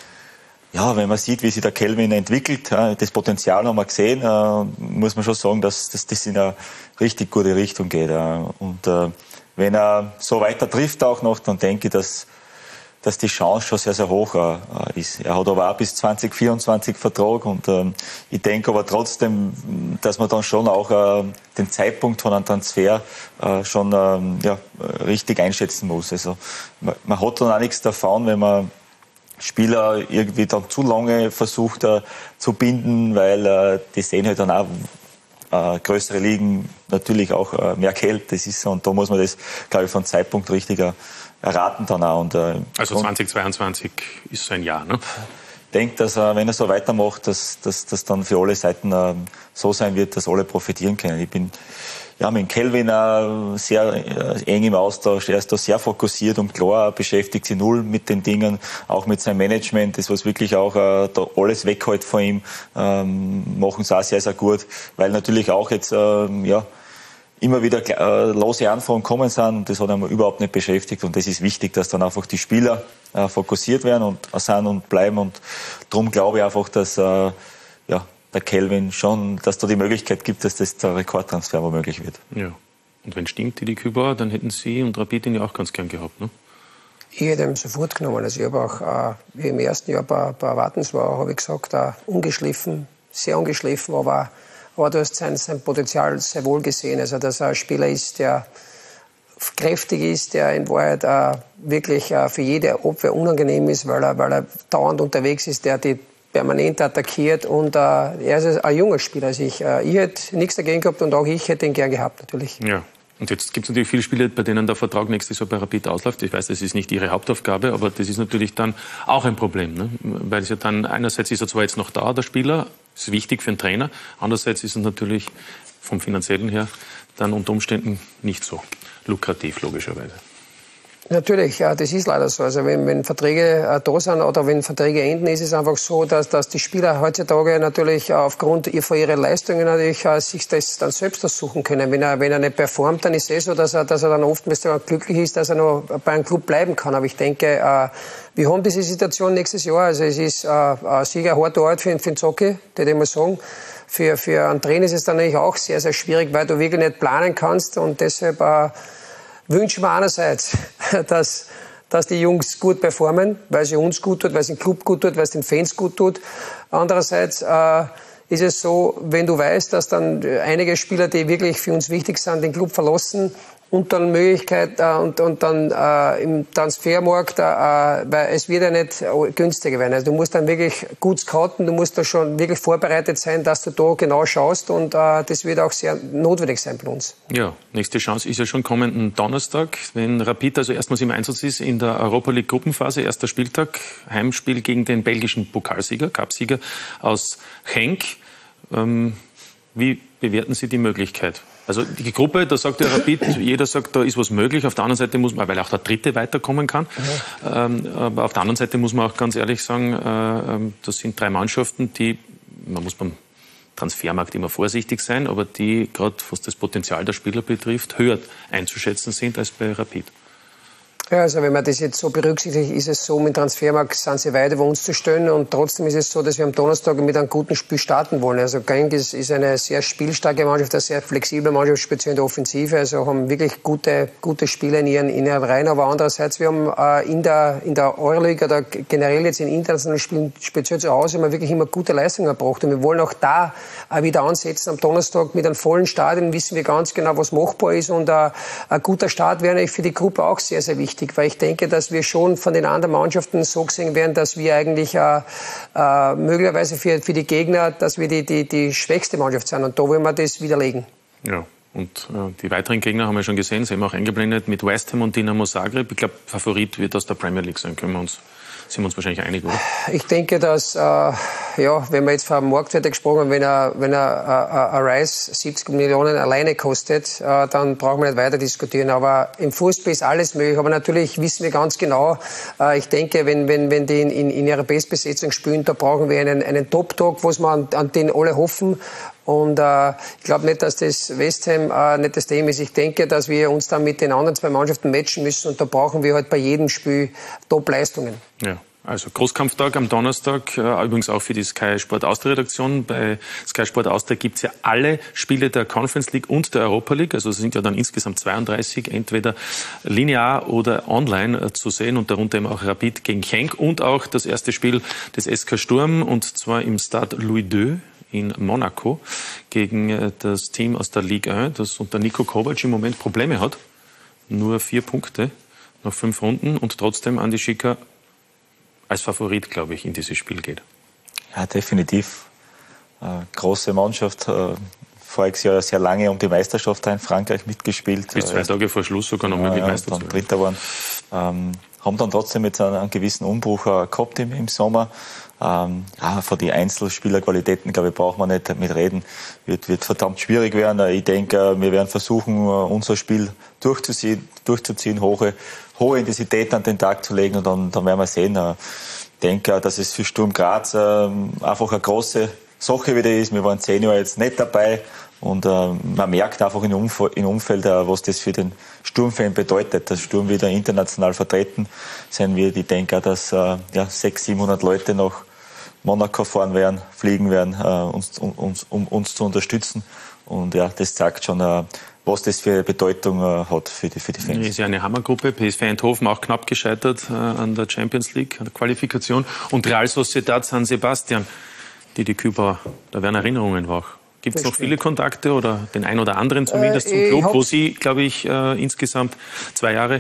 ja, wenn man sieht, wie sich der Kelvin entwickelt, das Potenzial haben wir gesehen, muss man schon sagen, dass das in eine richtig gute Richtung geht. Und wenn er so weiter trifft auch noch, dann denke ich, dass die Chance schon sehr, sehr hoch ist. Er hat aber auch bis 2024 Vertrag und ich denke aber trotzdem, dass man dann schon auch den Zeitpunkt von einem Transfer schon richtig einschätzen muss. Also man hat dann auch nichts davon, wenn man Spieler irgendwie dann zu lange versucht zu binden, weil die sehen halt dann auch größere Ligen natürlich auch mehr Geld, das ist so, und da muss man das, glaube ich, von Zeitpunkt richtig erraten dann auch. Und, also 2022 ist so ein Jahr, ne? Ich denke, dass wenn er so weitermacht, dass dann für alle Seiten so sein wird, dass alle profitieren können. Ich bin mit Kelvin sehr eng im Austausch. Er ist da sehr fokussiert und klar, beschäftigt sich null mit den Dingen, auch mit seinem Management. Das, was wirklich auch da alles weghält von ihm, machen sie auch sehr, sehr gut. Weil natürlich auch jetzt immer wieder lose Anfragen kommen sind. Das hat ihn überhaupt nicht beschäftigt. Und das ist wichtig, dass dann einfach die Spieler fokussiert werden und sind und bleiben. Und darum glaube ich einfach, dass der Kelvin schon, dass da die Möglichkeit gibt, dass das der Rekordtransfer womöglich wird. Ja. Und wenn stimmt, die Kübauer, dann hätten Sie und Rapid ihn ja auch ganz gern gehabt, ne? Ich hätte ihn sofort genommen. Also ich habe auch, wie im ersten Jahr bei Wattens war, habe ich gesagt, ungeschliffen, sehr ungeschliffen, aber du hast sein Potenzial sehr wohl gesehen. Also dass er ein Spieler ist, der kräftig ist, der in Wahrheit wirklich für jede Abwehr unangenehm ist, weil er dauernd unterwegs ist, der die permanent attackiert und er ist ein junger Spieler. Also ich hätte nichts dagegen gehabt und auch ich hätte ihn gern gehabt, natürlich. Ja. Und jetzt gibt es natürlich viele Spieler, bei denen der Vertrag nächstes Jahr bei Rapid ausläuft. Ich weiß, das ist nicht ihre Hauptaufgabe, aber das ist natürlich dann auch ein Problem, ne? Weil es ja dann, einerseits ist er zwar jetzt noch da, der Spieler, ist wichtig für den Trainer, andererseits ist er natürlich vom Finanziellen her dann unter Umständen nicht so lukrativ, logischerweise. Natürlich, ja, das ist leider so. Also wenn Verträge da sind oder wenn Verträge enden, ist es einfach so, dass die Spieler heutzutage natürlich aufgrund von ihren Leistungen natürlich sich das dann selbst aussuchen können. Wenn er nicht performt, dann ist es so, dass er dann oftmals glücklich ist, dass er noch bei einem Club bleiben kann. Aber ich denke, wir haben diese Situation nächstes Jahr. Also es ist sicher ein harter Ort für den Zocki, würde ich mal sagen. Für einen Trainer ist es dann natürlich auch sehr, sehr schwierig, weil du wirklich nicht planen kannst und deshalb wünschen wir einerseits, dass die Jungs gut performen, weil sie uns gut tut, weil es den Club gut tut, weil es den Fans gut tut. Andererseits ist es so, wenn du weißt, dass dann einige Spieler, die wirklich für uns wichtig sind, den Club verlassen und dann Möglichkeit und dann im Transfermarkt, weil es wird ja nicht günstiger werden. Also du musst dann wirklich gut scouten, du musst da schon wirklich vorbereitet sein, dass du da genau schaust und das wird auch sehr notwendig sein bei uns. Ja, nächste Chance ist ja schon kommenden Donnerstag, wenn Rapid also erstmals im Einsatz ist in der Europa League Gruppenphase, erster Spieltag, Heimspiel gegen den belgischen Pokalsieger, Cupsieger aus Genk. Wie bewerten Sie die Möglichkeit? Also die Gruppe, da sagt der Rapid, jeder sagt, da ist was möglich. Auf der anderen Seite muss man, weil auch der Dritte weiterkommen kann. Aber auf der anderen Seite muss man auch ganz ehrlich sagen, das sind 3 Mannschaften, die, man muss beim Transfermarkt immer vorsichtig sein, aber die, gerade was das Potenzial der Spieler betrifft, höher einzuschätzen sind als bei Rapid. Ja, also wenn man das jetzt so berücksichtigt, ist es so, mit Transfermarkt sind sie weit über uns zu stellen und trotzdem ist es so, dass wir am Donnerstag mit einem guten Spiel starten wollen. Also Genk ist eine sehr spielstarke Mannschaft, eine sehr flexible Mannschaft, speziell in der Offensive, also haben wirklich gute Spieler in ihren Reihen, aber andererseits, wir haben in der Euroleague oder generell jetzt in internationalen Spielen, speziell zu Hause, haben wir wirklich immer gute Leistungen erbracht und wir wollen auch da wieder ansetzen am Donnerstag mit einem vollen Stadion, wissen wir ganz genau, was machbar ist und ein guter Start wäre natürlich für die Gruppe auch sehr, sehr wichtig. Weil ich denke, dass wir schon von den anderen Mannschaften so gesehen werden, dass wir eigentlich möglicherweise für die Gegner, dass wir die schwächste Mannschaft sind. Und da wollen wir das widerlegen. Ja, und die weiteren Gegner haben wir schon gesehen, sie haben auch eingeblendet mit West Ham und Dinamo Zagreb. Ich glaube, Favorit wird aus der Premier League sein. Sind wir uns wahrscheinlich einig, oder? Ich denke, dass, wenn wir jetzt von Marktwert gesprochen haben, wenn ein Rice 70 Millionen alleine kostet, dann brauchen wir nicht weiter diskutieren. Aber im Fußball ist alles möglich. Aber natürlich wissen wir ganz genau, ich denke, wenn die in ihrer Bestbesetzung spielen, da brauchen wir einen Top-Talk, an den alle hoffen. Und ich glaube nicht, dass das West Ham nicht das Thema ist. Ich denke, dass wir uns dann mit den anderen zwei Mannschaften matchen müssen. Und da brauchen wir halt bei jedem Spiel Top-Leistungen. Ja. Also Großkampftag am Donnerstag, übrigens auch für die Sky Sport Austria Redaktion. Bei Sky Sport Austria gibt's ja alle Spiele der Conference League und der Europa League. Also es sind ja dann insgesamt 32, entweder linear oder online zu sehen. Und darunter eben auch Rapid gegen Genk und auch das erste Spiel des SK Sturm, und zwar im Stade Louis II in Monaco gegen das Team aus der Ligue 1, das unter Niko Kovac im Moment Probleme hat. Nur 4 Punkte nach 5 Runden und trotzdem Andi Schicker als Favorit, glaube ich, in dieses Spiel geht. Ja, definitiv. Große Mannschaft. Voriges Jahr sehr lange um die Meisterschaft in Frankreich mitgespielt. Bis 2 Tage vor Schluss sogar noch mal mit Meister zu werden. Dritter waren. Haben dann trotzdem jetzt einen gewissen Umbruch gehabt im Sommer. Von den Einzelspielerqualitäten, glaube ich, braucht man nicht mitreden. Wird verdammt schwierig werden. Ich denke, wir werden versuchen, unser Spiel durchzuziehen, hohe Intensität an den Tag zu legen, und dann werden wir sehen. Ich denke, dass es für Sturm Graz einfach eine große Sache wieder ist. Wir waren 10 Jahre jetzt nicht dabei. Und man merkt einfach im Umfeld, was das für den Sturmfan bedeutet, dass Sturm wieder international vertreten sein wird. Ich denke auch, dass 600-700 Leute nach Monaco fahren werden, fliegen werden, um uns zu unterstützen. Und ja, das zeigt schon, was das für Bedeutung hat für die Fans. Das ist ja eine Hammergruppe. PSV Eindhoven auch knapp gescheitert an der Champions League, an der Qualifikation. Und Real Sociedad San Sebastian, die Kübauer, da werden Erinnerungen wach. Gibt es noch viele Kontakte oder den einen oder anderen zumindest zum Club, wo Sie, glaube ich, insgesamt 3 Jahre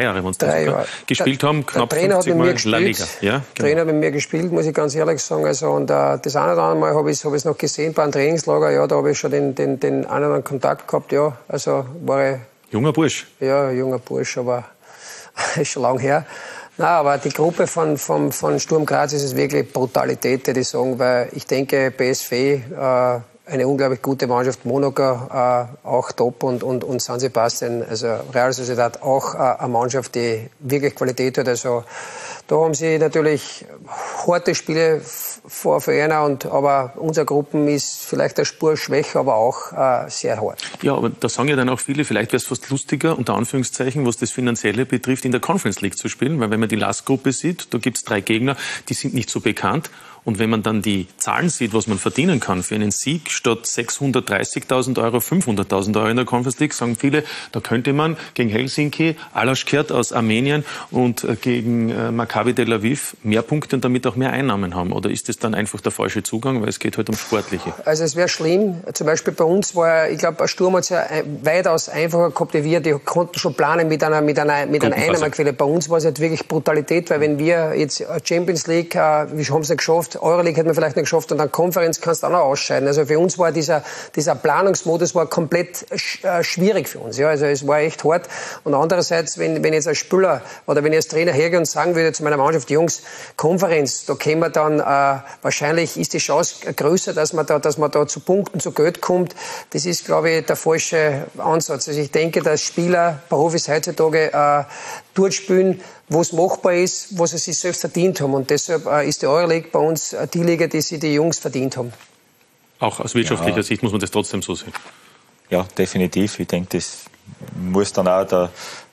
gespielt haben, knapp 50 Mal La Liga. Ja, genau. Trainer hat mit mir gespielt, muss ich ganz ehrlich sagen. Also, und das eine oder andere Mal habe ich es noch gesehen bei einem Trainingslager. Ja, da habe ich schon den einen oder anderen Kontakt gehabt. Ja, also war ich... Junger Bursch? Ja, junger Bursch, aber ist schon lang her. Nein, aber die Gruppe von Sturm Graz ist es wirklich Brutalität, würde ich sagen, weil ich denke, PSV... eine unglaublich gute Mannschaft, Monaco auch top und San Sebastian, also Real Sociedad auch eine Mannschaft, die wirklich Qualität hat. Also da haben sie natürlich harte Spiele vor einer, aber unsere Gruppen ist vielleicht eine Spur schwächer, aber auch sehr hart. Ja, aber da sagen ja dann auch viele, vielleicht wäre es fast lustiger, unter Anführungszeichen, was das Finanzielle betrifft, in der Conference League zu spielen, weil wenn man die Last-Gruppe sieht, da gibt es 3 Gegner, die sind nicht so bekannt. Und wenn man dann die Zahlen sieht, was man verdienen kann für einen Sieg, statt 630.000 Euro, 500.000 Euro in der Conference League, sagen viele, da könnte man gegen Helsinki, Alashkert aus Armenien und gegen Maccabi Tel Aviv mehr Punkte und damit auch mehr Einnahmen haben. Oder ist das dann einfach der falsche Zugang, weil es geht halt um Sportliche? Also es wäre schlimm. Zum Beispiel bei uns war, ich glaube, ein Sturm hat es ja weitaus einfacher gehabt, wie wir. Die konnten schon planen mit einer Einnahmequelle. Bei uns war es halt wirklich Brutalität, weil wenn wir jetzt Champions League, wir haben es ja geschafft, Euroleague hätten wir vielleicht nicht geschafft und dann Konferenz kannst du auch noch ausscheiden. Also für uns war dieser Planungsmodus war komplett schwierig für uns. Ja, also es war echt hart. Und andererseits, wenn jetzt als Spieler oder wenn ich als Trainer hergehe und sagen würde zu meiner Mannschaft, Jungs, Konferenz, da können wir dann wahrscheinlich ist die Chance größer, dass man da zu Punkten, zu Geld kommt. Das ist, glaube ich, der falsche Ansatz. Also ich denke, dass Spieler, Profis heutzutage dort spielen, wo es machbar ist, wo sie sich selbst verdient haben. Und deshalb ist die Euroleague bei uns die Liga, die sich die Jungs verdient haben. Auch aus wirtschaftlicher Sicht muss man das trotzdem so sehen. Ja, definitiv. Ich denke, das muss dann auch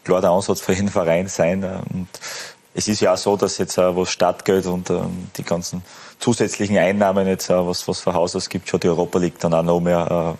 klar der Ansatz für jeden Verein sein. Und es ist ja auch so, dass jetzt was Startgeld und die ganzen zusätzlichen Einnahmen jetzt, was für Haus aus gibt, schon die Europa League dann auch noch mehr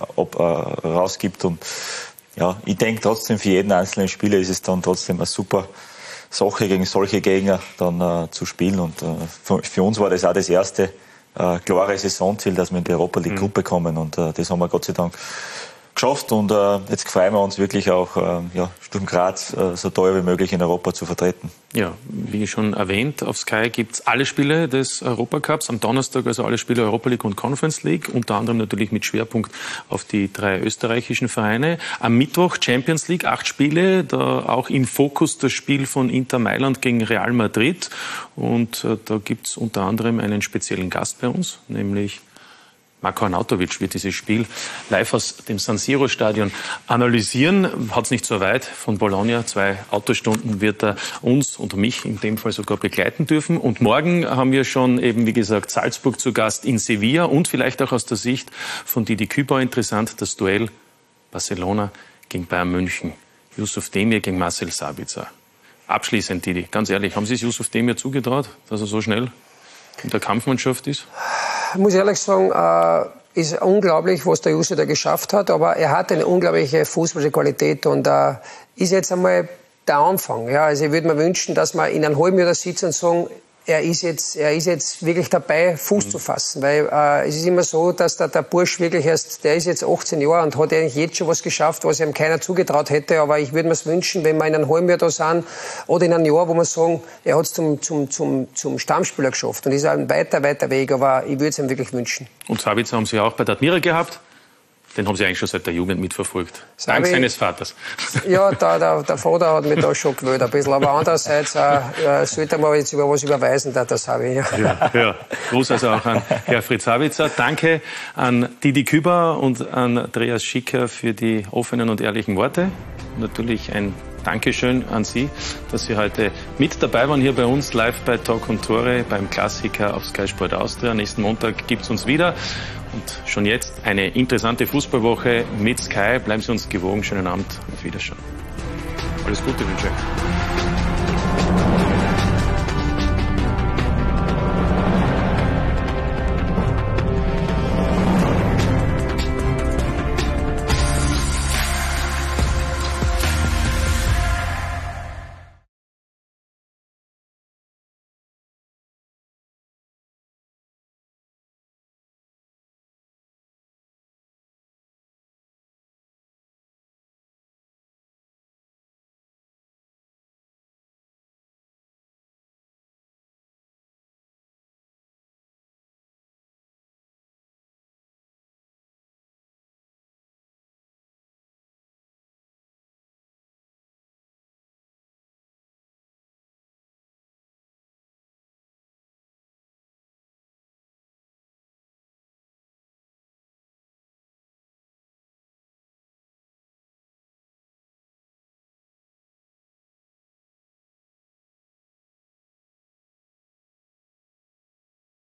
rausgibt. Und ja, ich denke trotzdem, für jeden einzelnen Spieler ist es dann trotzdem eine super Sache, gegen solche Gegner dann zu spielen. Und für uns war das auch das erste klare Saisonziel, dass wir in die Europa League Gruppe kommen. Und das haben wir Gott sei Dank geschafft. Und jetzt freuen wir uns wirklich auch, Sturm Graz so teuer wie möglich in Europa zu vertreten. Ja, wie schon erwähnt, auf Sky gibt es alle Spiele des Europacups. Am Donnerstag also alle Spiele Europa League und Conference League. Unter anderem natürlich mit Schwerpunkt auf die 3 österreichischen Vereine. Am Mittwoch Champions League, 8 Spiele. Da auch im Fokus das Spiel von Inter Mailand gegen Real Madrid. Und da gibt es unter anderem einen speziellen Gast bei uns, nämlich Marko Arnautovic wird dieses Spiel live aus dem San Siro Stadion analysieren. Hat es nicht so weit von Bologna. 2 Autostunden wird er uns und mich in dem Fall sogar begleiten dürfen. Und morgen haben wir schon eben, wie gesagt, Salzburg zu Gast in Sevilla und vielleicht auch aus der Sicht von Didi Kübauer interessant, das Duell Barcelona gegen Bayern München. Yusuf Demir gegen Marcel Sabitzer. Abschließend, Didi, ganz ehrlich, haben Sie es Yusuf Demir zugetraut, dass er so schnell in der Kampfmannschaft ist? Ich muss ehrlich sagen, ist unglaublich, was der Jussi da geschafft hat, aber er hat eine unglaubliche fußballische Qualität und ist jetzt einmal der Anfang. Ja, also ich würde mir wünschen, dass wir in einem halben Jahr da sitzen und sagen, er ist jetzt wirklich dabei, Fuß zu fassen, weil es ist immer so, dass der Bursch wirklich erst, der ist jetzt 18 Jahre und hat eigentlich jetzt schon was geschafft, was ihm keiner zugetraut hätte, aber ich würde mir es wünschen, wenn wir in einem halben Jahr da sind oder in einem Jahr, wo wir sagen, er hat es zum Stammspieler geschafft und das ist ein weiter Weg, aber ich würde es ihm wirklich wünschen. Und Sabitzer haben Sie auch bei der Admira gehabt? Den haben Sie eigentlich schon seit der Jugend mitverfolgt. Dank seines Vaters. Ja, der Vater hat mich da schon gewöhnt ein bisschen. Aber andererseits sollte man jetzt über was überweisen, das habe ich. Ja. Gruß also auch an Herfried Sabitzer. Danke an Didi Kübauer und an Andreas Schicker für die offenen und ehrlichen Worte. Natürlich ein Dankeschön an Sie, dass Sie heute mit dabei waren hier bei uns live bei Talk und Tore beim Klassiker auf Sky Sport Austria. Nächsten Montag gibt es uns wieder. Und schon jetzt eine interessante Fußballwoche mit Sky. Bleiben Sie uns gewogen. Schönen Abend. Auf Wiedersehen. Alles Gute wünsche ich.